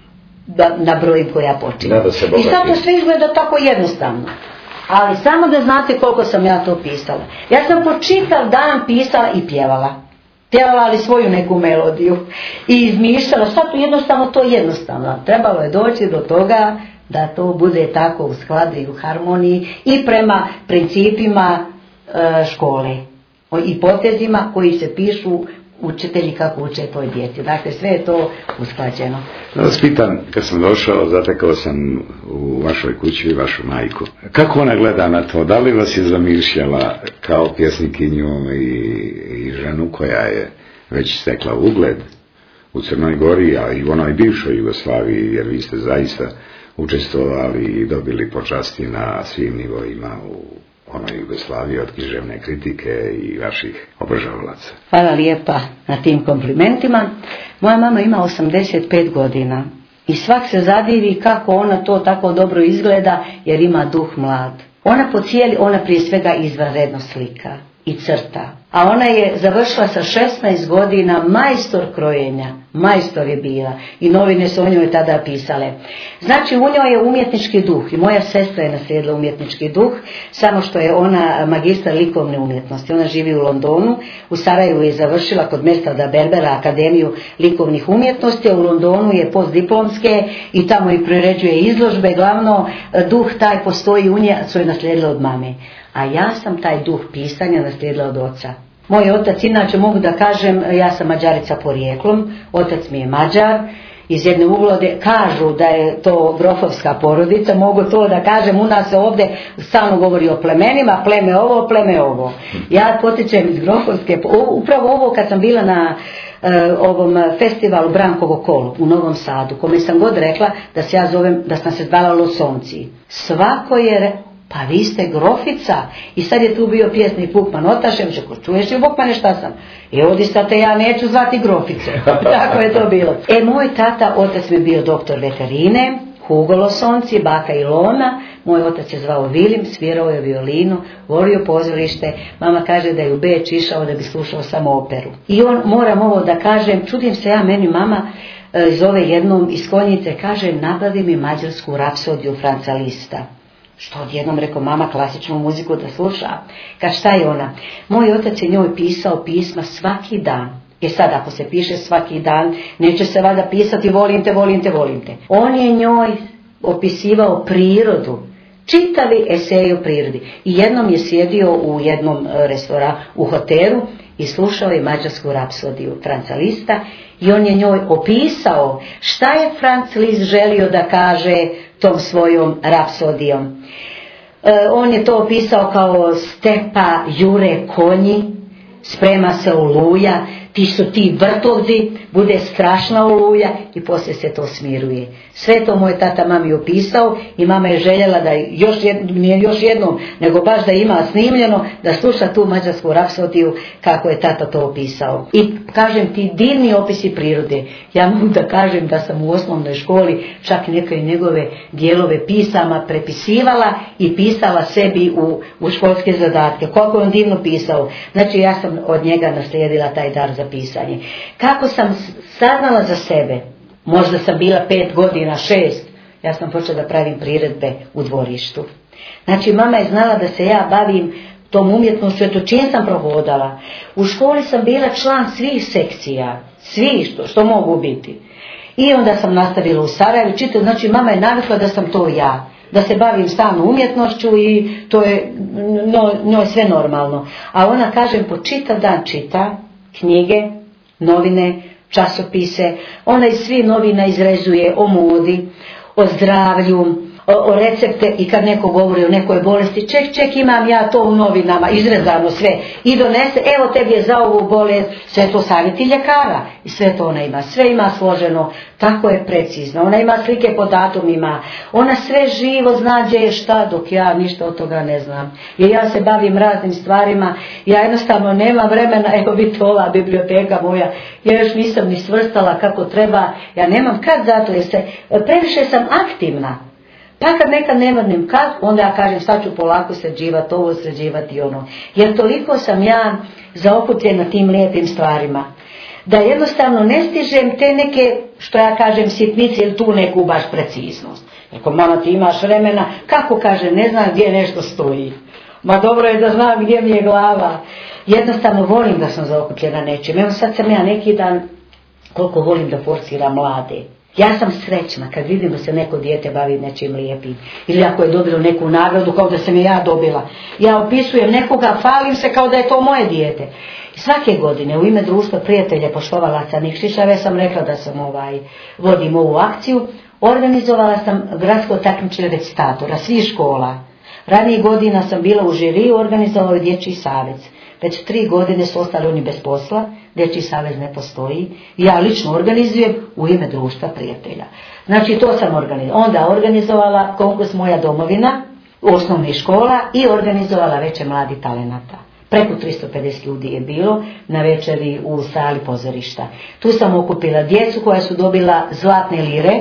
nabrojim koja počinje. I sad to sve izgleda tako jednostavno. Ali samo da znate koliko sam ja to pisala. Ja sam po čitav dan pisala i pjevala. Pjevala ali svoju neku melodiju. I izmišljala. Sad jednostavno to jednostavno. Trebalo je doći do toga da to bude tako u skladu i u harmoniji i prema principima škole. I potezima koji se pišu učitelji kako uče toj djeci. Dakle, sve je to usklađeno. Da vas pitam, kad sam došao, zatekao sam u vašoj kući vašu majku. Kako ona gleda na to? Da li vas je zamišljala kao pjesnikinju i ženu koja je već stekla ugled u Crnoj Gori, a i u onoj bivšoj Jugoslaviji, jer vi ste zaista učestvovali i dobili počasti na svim nivoima u onoj Jugoslaviji, od književne kritike i vaših obožavalaca. Hvala lijepa na tim komplimentima. Moja mama ima 85 godina i svak se zadivi kako ona to tako dobro izgleda jer ima duh mlad. Ona prije svega izvanredno slika i crta. A ona je završila sa 16 godina majstor krojenja. Majstor je bila i novine su o njoj tada pisale. Znači u njoj je umjetnički duh i moja sestra je naslijedila umjetnički duh, samo što je ona magistar likovne umjetnosti. Ona živi u Londonu, u Sarajevu je završila kod Mersalda Berbera Akademiju likovnih umjetnosti, a u Londonu je postdiplomske i tamo i priređuje izložbe. Glavno duh taj postoji u njoj, su je naslijedila od mame. A ja sam taj duh pisanja naslijedila od oca. Moj otac, inače mogu da kažem, ja sam Mađarica porijeklom, otac mi je Mađar, iz jedne uglode, kažu da je to grofovska porodica, mogu to da kažem, u nas se ovdje stalno govori o plemenima, pleme ovo. Ja potičem iz grofovske, upravo ovo kad sam bila na ovom festivalu Brankovo kolo u Novom Sadu, kome sam god rekla da se ja zovem, da sam se zvala Losonci. Svako je pa vi ste grofica. I sad je tu bio pjesnik Vukman Otašević, čuješ li Vukmane šta sam? I ovdje sad te ja neću zvati grofice. Tako je to bilo. Moj tata, otac mi je bio doktor veterine, Hugo Losonci, baka Ilona, Moj otac je zvao Vilim, svirao je violinu, volio pozorište. Mama kaže da je u Beč išao da bi slušao samo operu. I on, moram ovo da kažem, čudim se ja, meni mama zove jednom iz Konjice, kaže nabavi mi mađarsku rapsodiju Franca Lista. Što odjednom, rekao, mama klasičnu muziku da sluša. Kad šta je ona? Moj otac je njoj pisao pisma svaki dan. Sad ako se piše svaki dan, neće se valjda pisati volim te, volim te, volim te. On je njoj opisivao prirodu, čitavi esej o prirodi. I jednom je sjedio u jednom restoranu, u hotelu, i slušao je mađarsku rapsodiju Franca Lista i on je njoj opisao šta je Franc Liszt želio da kaže tom svojom rapsodijom. On je to opisao kao stepa jure konji, sprema se oluja, ti su ti vrtovci, bude strašna oluja i poslije se to smiruje. Sve to moj tata mami opisao i mama je željela da nije još jednom, nego baš da ima snimljeno, da sluša tu mađarsku rapsodiju kako je tata to opisao. I kažem ti, divni opisi prirode. Ja mogu da kažem da sam u osnovnoj školi čak neke njegove dijelove pisama prepisivala i pisala sebi u školske zadatke. Koliko je on divno pisao. Znači ja sam od njega naslijedila taj dar za pisanje. Kako sam saznala za sebe, možda sam bila 5 godina, 6, ja sam počela da pravim priredbe u dvorištu. Znači mama je znala da se ja bavim tom umjetnošću, eto čim sam prohodala. U školi sam bila član svih sekcija, svi što mogu biti. I onda sam nastavila u Sarajevu, znači mama je navikla da sam to ja, da se bavim stalno umjetnošću i to je njoj sve normalno. A ona, kažem, po čitav dan čita knjige, novine, časopise, ona iz svih novina izrezuje o modi, o zdravlju, o recepte i kad neko govori o nekoj bolesti, ček, imam ja to u novinama, izrezano sve i donese, evo tebi je za ovu bolest, sve to savjeti ljekara i sve to ona ima, sve ima složeno, tako je precizno, ona ima slike po datumima, ona sve živo zna gdje je šta, dok ja ništa od toga ne znam, jer ja se bavim raznim stvarima, ja jednostavno nemam vremena, evo vidite ova biblioteka moja, ja još nisam ni svrstala kako treba, ja nemam kad zato jer previše sam aktivna. Pa kad nekad ne vrnem kad, onda ja kažem sad ću polako sređivati ovo, sređivati ono. Jer toliko sam ja zaokupljena tim lijepim stvarima. Da jednostavno ne stižem te neke, što ja kažem, sitnice ili tu neku baš preciznost. Rekao, mama ti imaš vremena, kako kaže, ne znam gdje nešto stoji. Ma dobro je da znam gdje mi je glava. Jednostavno volim da sam zaokupljena nečim. Evo sad sam ja neki dan, koliko volim da forsiram mlade. Ja sam srećna kad vidim da se neko dijete bavi nečim lijepim. Ili ako je dobilo neku nagradu kao da sam je ja dobila. Ja opisujem nekoga, falim se kao da je to moje dijete. I svake godine u ime Društva prijatelja poštovalaca Nikšića, već sam rekla da sam vodim ovu akciju, organizovala sam gradsko takmičenje recitatora svih škola. Ranije godina sam bila u žiriju, organizovao je Dječji savez. Već 3 godine su ostali oni bez posla, Dječji savez ne postoji. Ja lično organizujem u ime Društva prijatelja. Znači to sam onda organizovala konkurs Moja domovina osnovnih škola i organizovala Veče mladih talenata. Preko 350 ljudi je bilo na večeri u sali pozorišta. Tu sam okupila djecu koja su dobila zlatne lire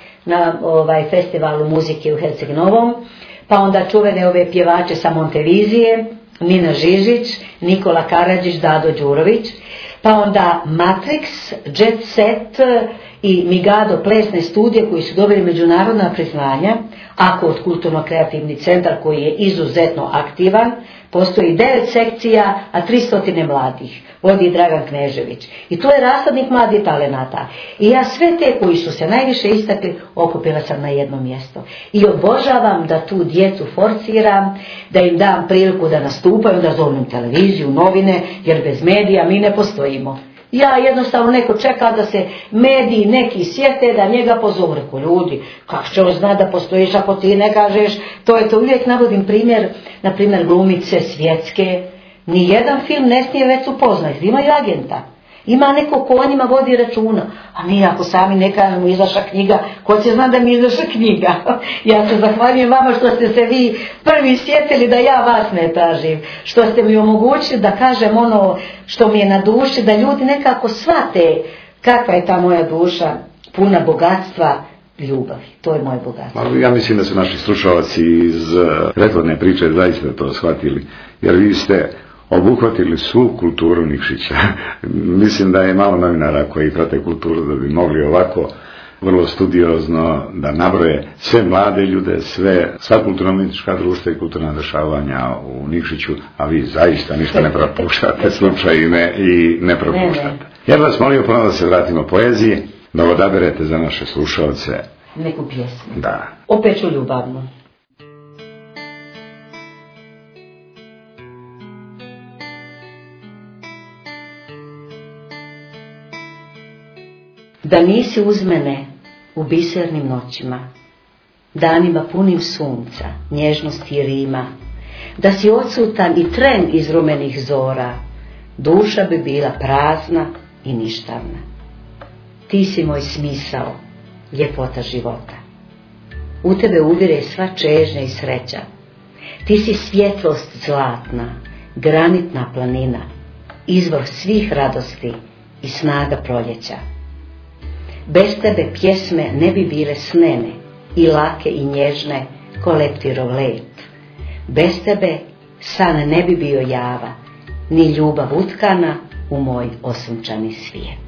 na festivalu muzike u Herceg Novom, pa onda čuvene ove pjevače sa Montevizije, Nina Žižić, Nikola Karadžić, Dado Đurović, pa onda Matrix, Jet Set i Migado plesne studije koji su dobili međunarodna priznanja, ako od Kulturno-kreativni centar koji je izuzetno aktivan, postoji 9 sekcija, a 300 mladih, vodi Dragan Knežević. I to je rasadnik mladih talenata. I ja sve te koji su se najviše istakli, okupila sam na jedno mjesto. I obožavam da tu djecu forciram, da im dam priliku da nastupaju, da zovem televiziju, novine, jer bez medija mi ne postojimo. Ja jednostavno neko čeka da se mediji neki sjete da njega pozovu. Reko, ljudi, kako će on zna da postojiš ako ti ne kažeš, to je to. Uvijek navodim primjer, na primjer glumice svjetske, nijedan film ne smije već upoznati, imaju agenta. Ima neko ko o njima vodi računa, a mi ako sami ne kažemo izašla knjiga, ko će zna da mi izašla knjiga? Ja se zahvaljujem vama što ste se vi prvi sjetili da ja vas ne tražim, što ste mi omogućili da kažem ono što mi je na duši, da ljudi nekako shvate kakva je ta moja duša, puna bogatstva, ljubavi. To je moje bogatstvo. Ja mislim da su naši slušalci iz prethodne priče zaista to shvatili, jer vi ste obuhvatili svu kulturu Nikšića. Mislim da je malo novinara koji prate kulturu da bi mogli ovako vrlo studiozno da nabroje sve mlade ljude, sva kulturno-umjetnička društva i kulturna dešavanja u Nikšiću, a vi zaista ništa ne propuštate, slučajine i ne propuštate. Ja bih vas molio ponovno da se vratimo poeziji, da odaberete za naše slušalce neku pjesmu. Da. Opet ću ljubavno. Da nisi uz mene u bisernim noćima, danima punim sunca, nježnosti i rima, da si odsutan i tren iz rumenih zora, duša bi bila prazna i ništavna. Ti si moj smisao, ljepota života. U tebe uvire sva čežnja i sreća. Ti si svjetlost zlatna, granitna planina, izvor svih radosti i snaga proljeća. Bez tebe pjesme ne bi bile snene i lake i nježne ko leptirov let. Bez tebe san ne bi bio java, ni ljubav utkana u moj osunčani svijet.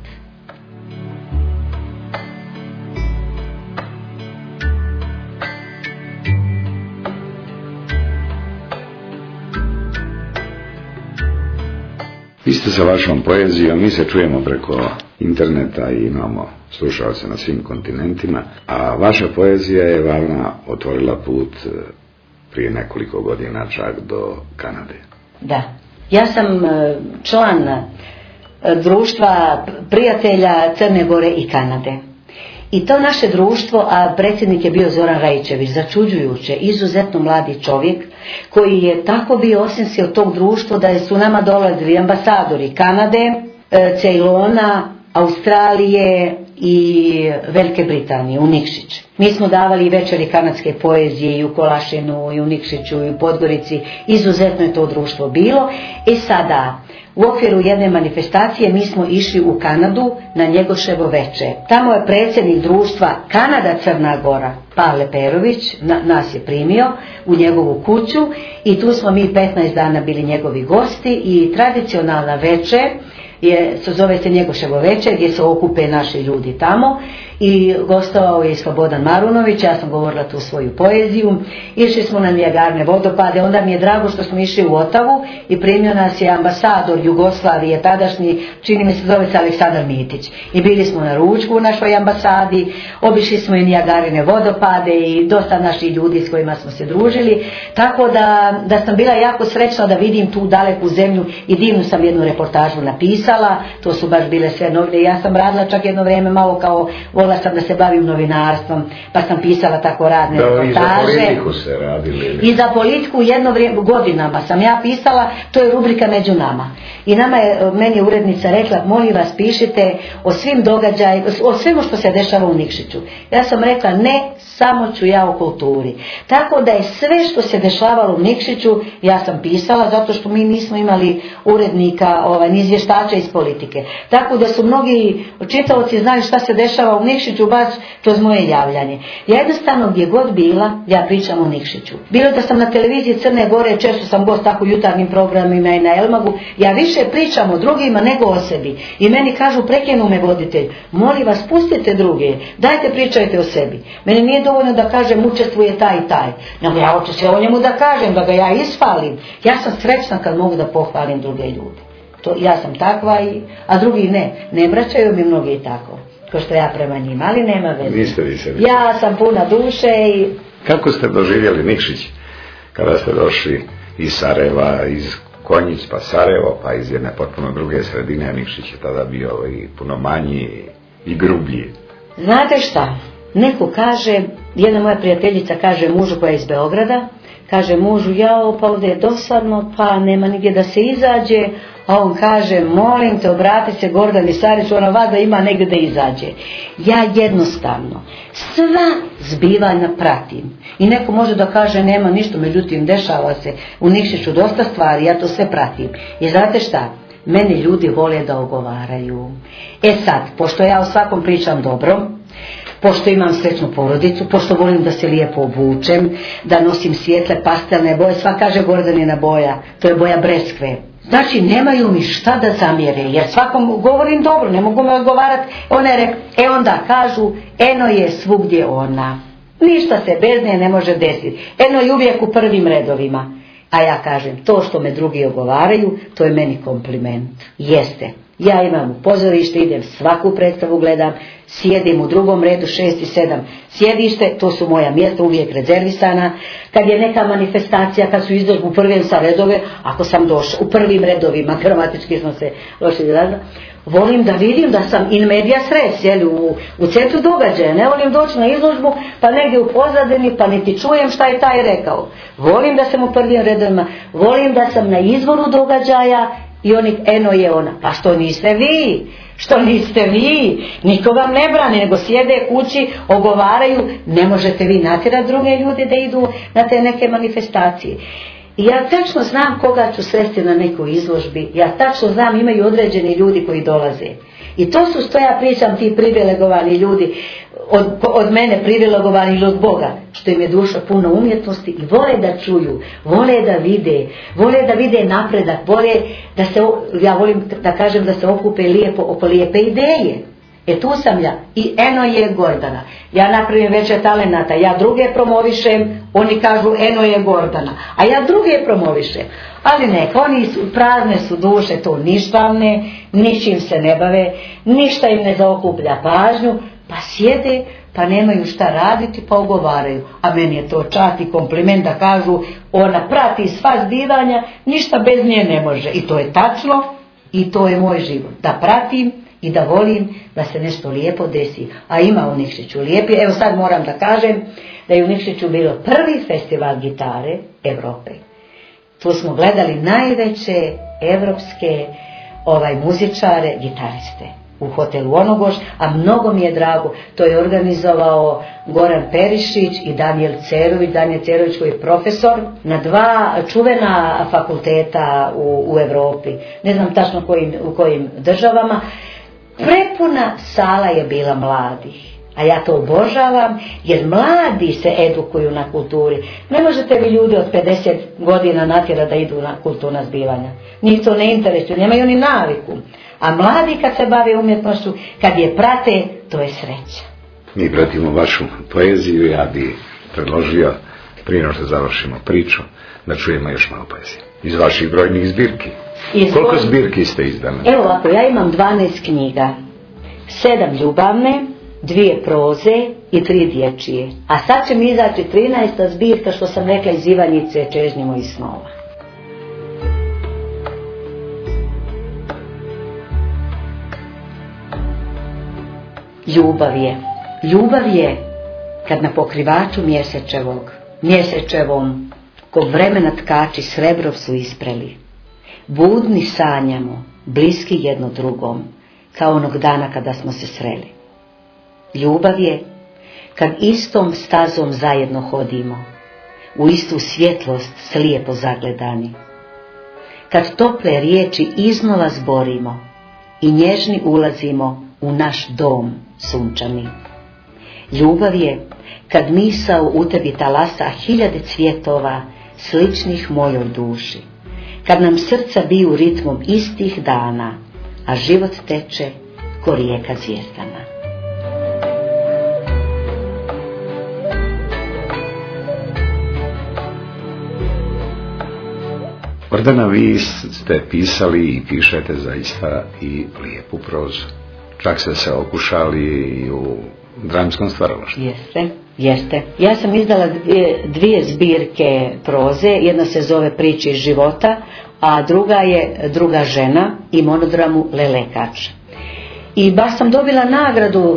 Vi ste sa vašom poezijom, mi se čujemo preko interneta i imamo slušalce na svim kontinentima, a vaša poezija je vama otvorila put prije nekoliko godina čak do Kanade. Da, ja sam član društva prijatelja Crne Gore i Kanade. I to naše društvo, a predsjednik je bio Zoran Rajičević, začuđujuće, izuzetno mladi čovjek, koji je tako bio osmislio tog društva da su nama dolazili ambasadori Kanade, Ceylona, Australije i Velike Britanije u Nikšić. Mi smo davali večeri kanadske poezije i u Kolašinu i u Nikšiću i u Podgorici. Izuzetno je to društvo bilo. I sada, u okviru jedne manifestacije mi smo išli u Kanadu na Njegoševo veče. Tamo je predsjednik društva Kanada Crna Gora, Pavle Perović, nas je primio u njegovu kuću i tu smo mi 15 dana bili njegovi gosti i tradicionalna večer zove se Njegoševo večer, gdje se okupe naši ljudi tamo i gostovao je Slobodan Marunović, ja sam govorila tu svoju poeziju, išli smo na Nijagarne vodopade, onda mi je drago što smo išli u Otavu i primio nas je ambasador Jugoslavije, tadašnji, čini mi se zove se Aleksandar Mitić, i bili smo na ručku u našoj ambasadi, obišli smo i Nijagarine vodopade i dosta naših ljudi s kojima smo se družili, tako da sam bila jako srećna da vidim tu daleku zemlju i divnu sam jednu reportažu napisala, to su baš bile sve novine, ja sam radila čak jedno vrijeme malo kao, volila sam da se bavim novinarstvom, pa sam pisala tako radne reportaže. I za politiku se radili. I za politiku jedno vrijeme, godinama sam ja pisala, to je rubrika Među nama. I meni je urednica rekla, molim vas pišite o svim događajima, o svemu što se dešava u Nikšiću. Ja sam rekla, ne, samo ću ja o kulturi. Tako da je sve što se dešavalo u Nikšiću, ja sam pisala, zato što mi nismo imali urednika, ni izvještača iz politike. Tako da su mnogi čitaoci znali šta se dešava u Nikšiću baš kroz moje javljanje. Ja jednostavno gdje god bila, ja pričam o Nikšiću. Bilo da sam na televiziji Crne Gore, često sam gost tako u jutarnjim programima i na Elmagu, ja više pričam o drugima nego o sebi. I meni kažu, prekinu me voditelj, molim vas, pustite druge, dajte pričajte o sebi. Meni nije dovoljno da kažem učestvuje taj i taj, nego ja hoću sve o njemu da kažem, da ga ja isfalim. Ja sam srećna kad mogu da pohvalim druge ljude. Ja sam takva, a drugi ne vraćaju mi mnogi i tako, ko što ja prema njima, ali nema veze. Niste vi sebi. Ja sam puna duše i... Kako ste doživjeli Nikšić kada ste došli iz Sarajeva, iz Konjic pa Sarajevo, pa iz jedne potpuno druge sredine, a Nikšić je tada bio i puno manji i grublji? Znate šta, neko kaže, jedna moja prijateljica kaže mužu koja je iz Beograda, kaže mužu, jao, pa ovdje je dosadno, pa nema nigdje da se izađe, a on kaže, molim te, obrati se Gordani Sariću, ona valjda ima negdje da izađe. Ja jednostavno sva zbivanja pratim. I neko može da kaže, nema ništa, međutim, dešava se u Nikšiću dosta stvari, ja to sve pratim. I znate šta? Mene ljudi vole da ogovaraju. E sad, pošto ja o svakom pričam dobro, pošto imam srećnu porodicu, pošto volim da se lijepo obučem, da nosim svijetle pastelne boje, sva kaže Gordanina boja, to je boja breskve. Znači, nemaju mi šta da zamjere, jer svakom govorim dobro, ne mogu me odgovarati. Onda kažu, eno je svugdje ona. Ništa se bez nje ne može desiti. Eno je uvijek u prvim redovima. A ja kažem, to što me drugi ogovaraju, to je meni kompliment. Jeste. Ja imam u pozorište, idem svaku predstavu gledam, sjedim u drugom redu, 6 i 7 sjedište, to su moja mjesta uvijek rezervisana. Kad je neka manifestacija, kad su izložbu u prvim sa redove, ako sam došla u prvim redovima, gramatički smo se došli da volim da vidim da sam in medias res, u centru događaja, ne volim doći na izložbu pa negdje u pozadini pa niti čujem šta je taj rekao. Volim da sam u prvim redovima, volim da sam na izvoru događaja i oni, eno je ona. Pa što niste vi? Što niste vi? Niko vam ne brani, nego sjede kući, ogovaraju. Ne možete vi natjerati druge ljude da idu na te neke manifestacije. I ja tačno znam koga ću sresti na nekoj izložbi. Ja tačno znam, imaju određeni ljudi koji dolaze. I to su, što ja pričam, ti privilegovani ljudi, od mene privilegovani ili od Boga, što im je duša puno umjetnosti i vole da čuju, vole da vide napredak, vole da se, ja volim da kažem da se okupe lijepo oko lijepe ideje. Tu sam ja. I eno je Gordana. Ja napravim veće talenata, ja druge promovišem, oni kažu eno je Gordana, a ja druge promovišem. Ali neka, oni prazne su duše, to ništavne, ničim se ne bave, ništa im ne zaokuplja pažnju, pa sjede, pa nemaju šta raditi, pa ogovaraju. A meni je to čast i kompliment da kažu, ona prati sva zbivanja, ništa bez nje ne može. I to je tačno i to je moj život. Da pratim i da volim da se nešto lijepo desi. A ima u Nikšiću lijepi. Evo sad moram da kažem da je u Nikšiću bilo prvi festival gitare Europe. Tu smo gledali najveće evropske muzičare, gitariste u hotelu Onogoš, a mnogo mi je drago, to je organizovao Goran Perišić i Danijel Cerović koji je profesor na 2 čuvena fakulteta u Europi, ne znam tačno u kojim državama. Prepuna sala je bila mladih, a ja to obožavam jer mladi se edukuju na kulturi. Ne možete vi ljudi od 50 godina natjerati da idu na kulturna zbivanja, njih to ne interesuje, nemaju ni naviku. A mladi kad se bave umjetnošću, kad je prate, to je sreća. Mi pratimo vašu poeziju, ja bi predložio, prije nego što završimo priču, da čujemo još malo poezije. Iz vaših brojnih zbirki. Koliko zbirki ste izdali? Evo ovako, ja imam 12 knjiga. 7 ljubavne, 2 proze i 3 dječije. A sad će mi izaći 13. zbirka, što sam rekla, iz Ivanjice, čežnji mojih snova. Ljubav je kad na pokrivaču mjesečevom kog vremena tkači srebrov su ispreli. Budni sanjamo, bliski jedno drugom, kao onog dana kada smo se sreli. Ljubav je kad istom stazom zajedno hodimo, u istu svjetlost slijepo zagledani. Kad tople riječi iznova zborimo i nježni ulazimo u naš dom sunčani. Ljubav je kad misao u tebi talasa 1000 cvjetova sličnih mojoj duši. Kad nam srca biju ritmom istih dana, a život teče ko rijeka zvijezdana. Gordana, vi ste pisali i pišete zaista i lijepu prozu. Čak ste se okušali i u dramskom stvaralaštvu. Jeste. Ja sam izdala 2 zbirke proze, jedna se zove Priče iz života, a druga je Druga žena i monodramu Lelekač. I baš sam dobila nagradu,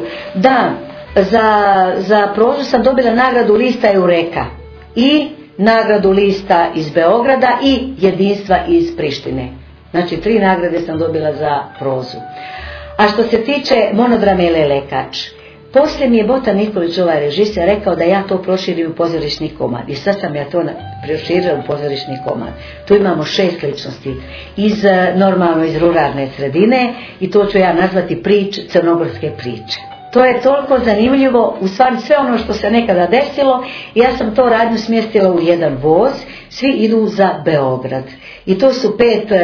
za prozu sam dobila nagradu Lista Eureka i nagradu Lista iz Beograda i Jedinstva iz Prištine. Znači 3 nagrade sam dobila za prozu. A što se tiče monodrame Lelekač, poslije mi je Bota Nikolić, režiser, rekao da ja to proširim u pozorišni komad. I sad sam ja to proširila u pozorišni komad. Tu imamo 6 ličnosti normalno iz ruralne sredine i to ću ja nazvati crnogorske priče. To je toliko zanimljivo, u stvari sve ono što se nekada desilo. Ja sam to radnju smjestila u jedan voz, svi idu za Beograd. I to su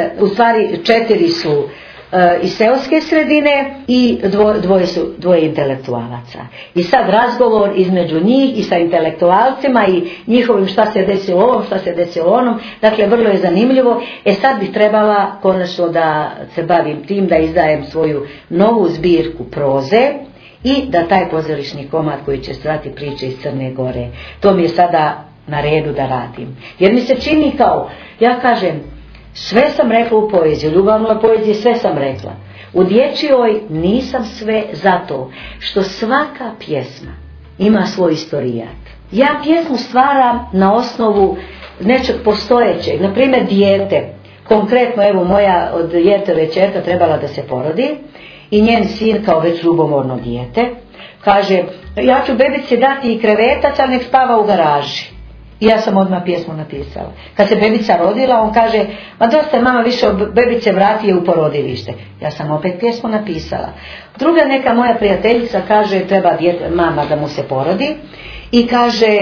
4 su iz seoske sredine i dvoje intelektualaca. I sad razgovor između njih i sa intelektualcima i njihovim šta se desilo ovom, šta se desilo onom. Dakle, vrlo je zanimljivo. Sad bih trebala konačno da se bavim tim, da izdajem svoju novu zbirku proze i da taj pozorišni komad koji će zvati Priče iz Crne Gore, to mi je sada na redu da radim. Jer mi se čini kao, ja kažem, sve sam rekla u poeziji, ljubavnoj poeziji sve sam rekla. U dječjoj nisam sve, zato što svaka pjesma ima svoj istorijat. Ja pjesmu stvaram na osnovu nečeg postojećeg, na primjer dijete. Konkretno, evo, moja od Jetove ćerka trebala da se porodi i njen sin kao već ljubomorno dijete kaže, ja ću bebici dati i krevetac, ali nek spava u garaži. I ja sam odmah pjesmu napisala. Kad se bebica rodila, on kaže, ma dosta je mama, više od bebice vrati je u porodilište. Ja sam opet pjesmu napisala. Druga neka moja prijateljica kaže, treba mama da mu se porodi i kaže,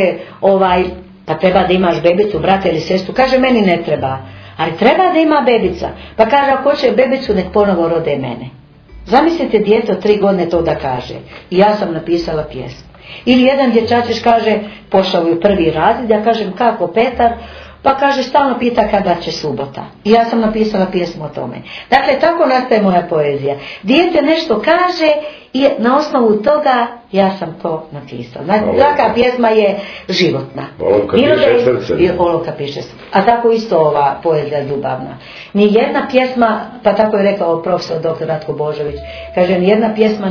pa treba da imaš bebicu, brata ili sestru. Kaže, meni ne treba, ali treba da ima bebica. Pa kaže, ako hoće bebicu, nek ponovo rode mene. Zamislite dijete od 3 godine to da kaže. I ja sam napisala pjesmu. Ili jedan dječačić kaže, pošao je u 1. razred, ja kažem, kako Petar? Pa kaže, stalno pita kada će subota. I ja sam napisala pjesmu o tome. Dakle, tako nastaje moja poezija. Dijete nešto kaže i na osnovu toga ja sam to napisala. Svaka pjesma je životna. Olovka piše srce. Olovka piše srce. A tako isto ova poezija je ljubavna. Ni jedna pjesma, pa tako je rekao profesor dr. Ratko Božović, kaže, ni jedna pjesma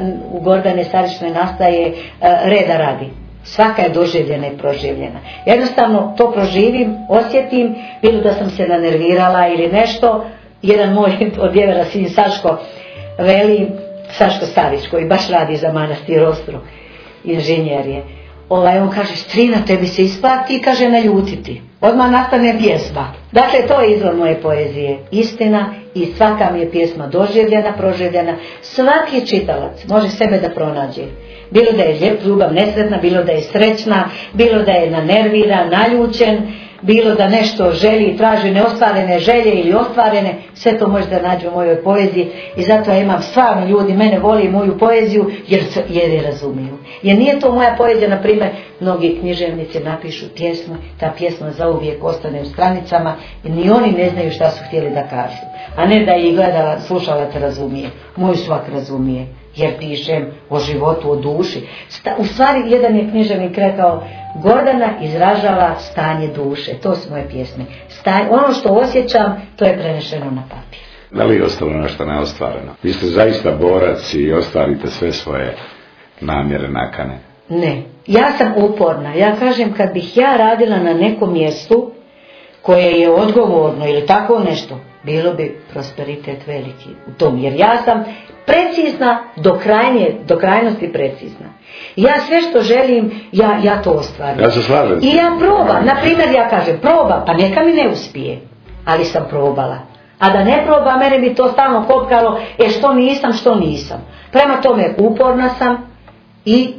u Gordane Sarić ne nastaje reda radi. Svaka je doživljena i proživljena. Jednostavno to proživim, osjetim, bilo da sam se nanervirala ili nešto. Jedan moj od djevera sin Saško veli, Saško Savić, koji baš radi za manastir Ostru, inženjer je. On kaže, Strina, tebi se isplati, i kaže, naljutiti. Odmah nastane pjesma. Dakle, to je izvor moje poezije. Istina, i svaka mi je pjesma doživljena, proživljena. Svaki čitalac može sebe da pronađe. Bilo da je ljubav nesretna, bilo da je srećna, bilo da je nanerviran, naljučen, bilo da nešto želi i traži neostvarene želje ili ostvarene, sve to može da nađe u mojoj poeziji. I zato ja imam stvarno, ljudi mene voli moju poeziju jer je razumiju. Jer nije to moja poezija, na primjer, mnogi književnici napišu pjesmu, ta pjesma zauvijek ostane u stranicama i ni oni ne znaju šta su htjeli da kažu. A ne da ih gleda, slušalac razumije. Moju svak razumije. Jer pišem o životu, o duši. U stvari, jedan je književnik rekao, Gordana izražava stanje duše. To su moje pjesme. Ono što osjećam, to je prenešeno na papir. Da li je ostalo nešto neostvareno? Vi ste zaista borac i ostvarite sve svoje namjere, nakane. Ne. Ja sam uporna. Ja kažem, kad bih ja radila na nekom mjestu koje je odgovorno ili tako nešto, bilo bi prosperitet veliki u tom. Jer ja sam precizna, do krajnosti precizna. Ja sve što želim, ja to ostvarim. Ja se slažem. I ja probam, na primjer ja kažem, probam, pa neka mi ne uspije, ali sam probala. A da ne probam, mene bi to stalno kopkalo, što nisam. Prema tome, uporna sam i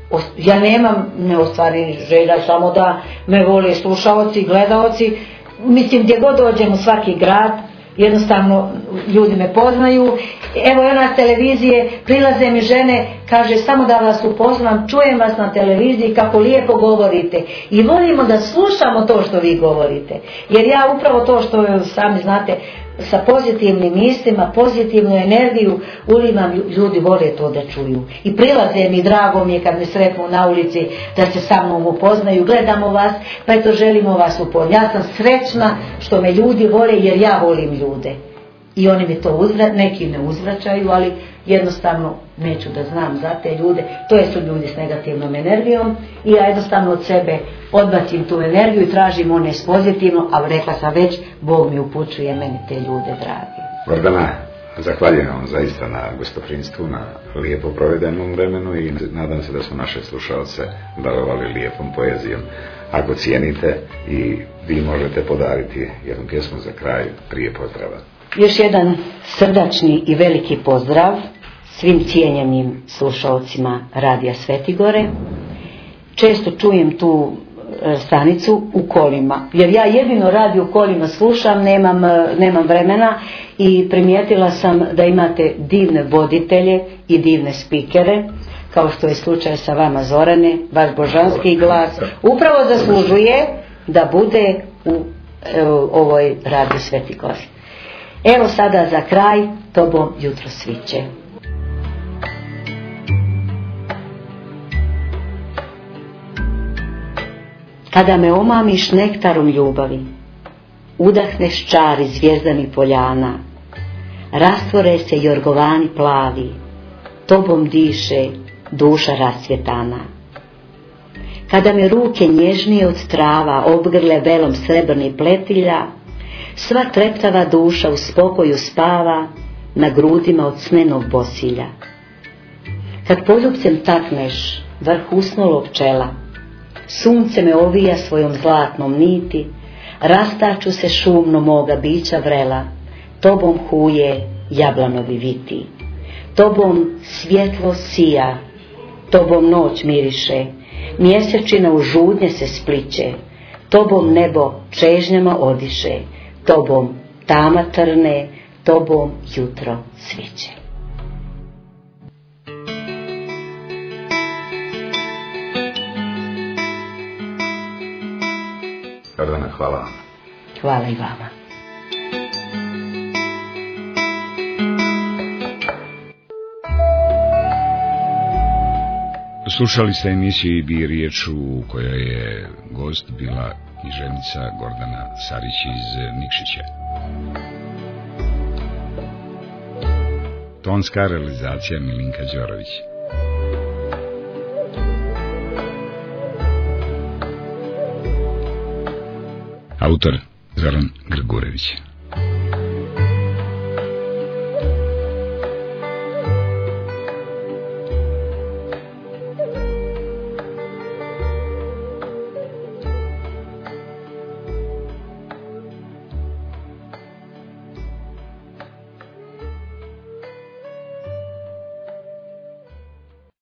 ja nemam neostvarenih želja, samo da me vole slušaoci, gledaoci. Mislim, gdje god dođem u svaki grad, jednostavno ljudi me poznaju. Evo, na televizije prilaze mi žene, kaže, samo da vas upoznam, čujem vas na televiziji kako lijepo govorite i volimo da slušamo to što vi govorite. Jer ja upravo to što sami znate, sa pozitivnim mislima, pozitivnu energiju ulivam, ljudi vole to da čuju. I prilaze mi, drago mi je kad me sretnu na ulici da se sa mnom upoznaju, gledamo vas, pa eto želimo vas upoznati. Ja sam srećna što me ljudi vole jer ja volim ljude. I oni mi to neki ne uzvraćaju, ali jednostavno neću da znam za te ljude. To su ljudi s negativnom energijom i ja jednostavno od sebe odbacim tu energiju i tražim one s pozitivno, a rekla sam već, Bog mi upućuje meni te ljude dragi. Gordana, zahvaljujem vam zaista na gostoprinstvu, na lijepo provedenom vremenu i nadam se da su naše slušalce darovali lijepom poezijom. Ako cijenite i vi možete podariti jednu pjesmu za kraj prije pozdrava. Još jedan srdačni i veliki pozdrav svim cijenjenim slušalcima Radija Svetigore. Često čujem tu stanicu u kolima, jer ja jedino radio u kolima slušam, nemam vremena, i primijetila sam da imate divne voditelje i divne spikere, kao što je slučaj sa vama, Zorane. Vaš božanski glas upravo zaslužuje da bude u ovoj Radio Svetigori. Evo sada za kraj, Tobom jutro sviće. Kada me omamiš nektarom ljubavi, udahneš čar iz zvjezdanih poljana, rastvore se jorgovani plavi, tobom diše duša rasvjetana. Kada me ruke nježnije od trava obgrle velom srebrnih pletilja, sva treptava duša u spokoju spava na grudima od snenog bosilja. Kad poljubcem takneš vrh usnulog čela, sunce me ovija svojom zlatnom niti, rastaču se šumno moga bića vrela, tobom huje jablanovi viti. Tobom svjetlo sija, tobom noć miriše, mjesečina u žudnje se spliće, tobom nebo čežnjama odiše, tobom tama trne, tobom jutro sviće. Gordana, hvala vam. Hvala i vama. Slušali ste emisiju Bi riječ u kojoj je gost bila književnica Gordana Sarić iz Nikšića. Tonska realizacija Milinka Đorović. Autor Zoran Grgurević.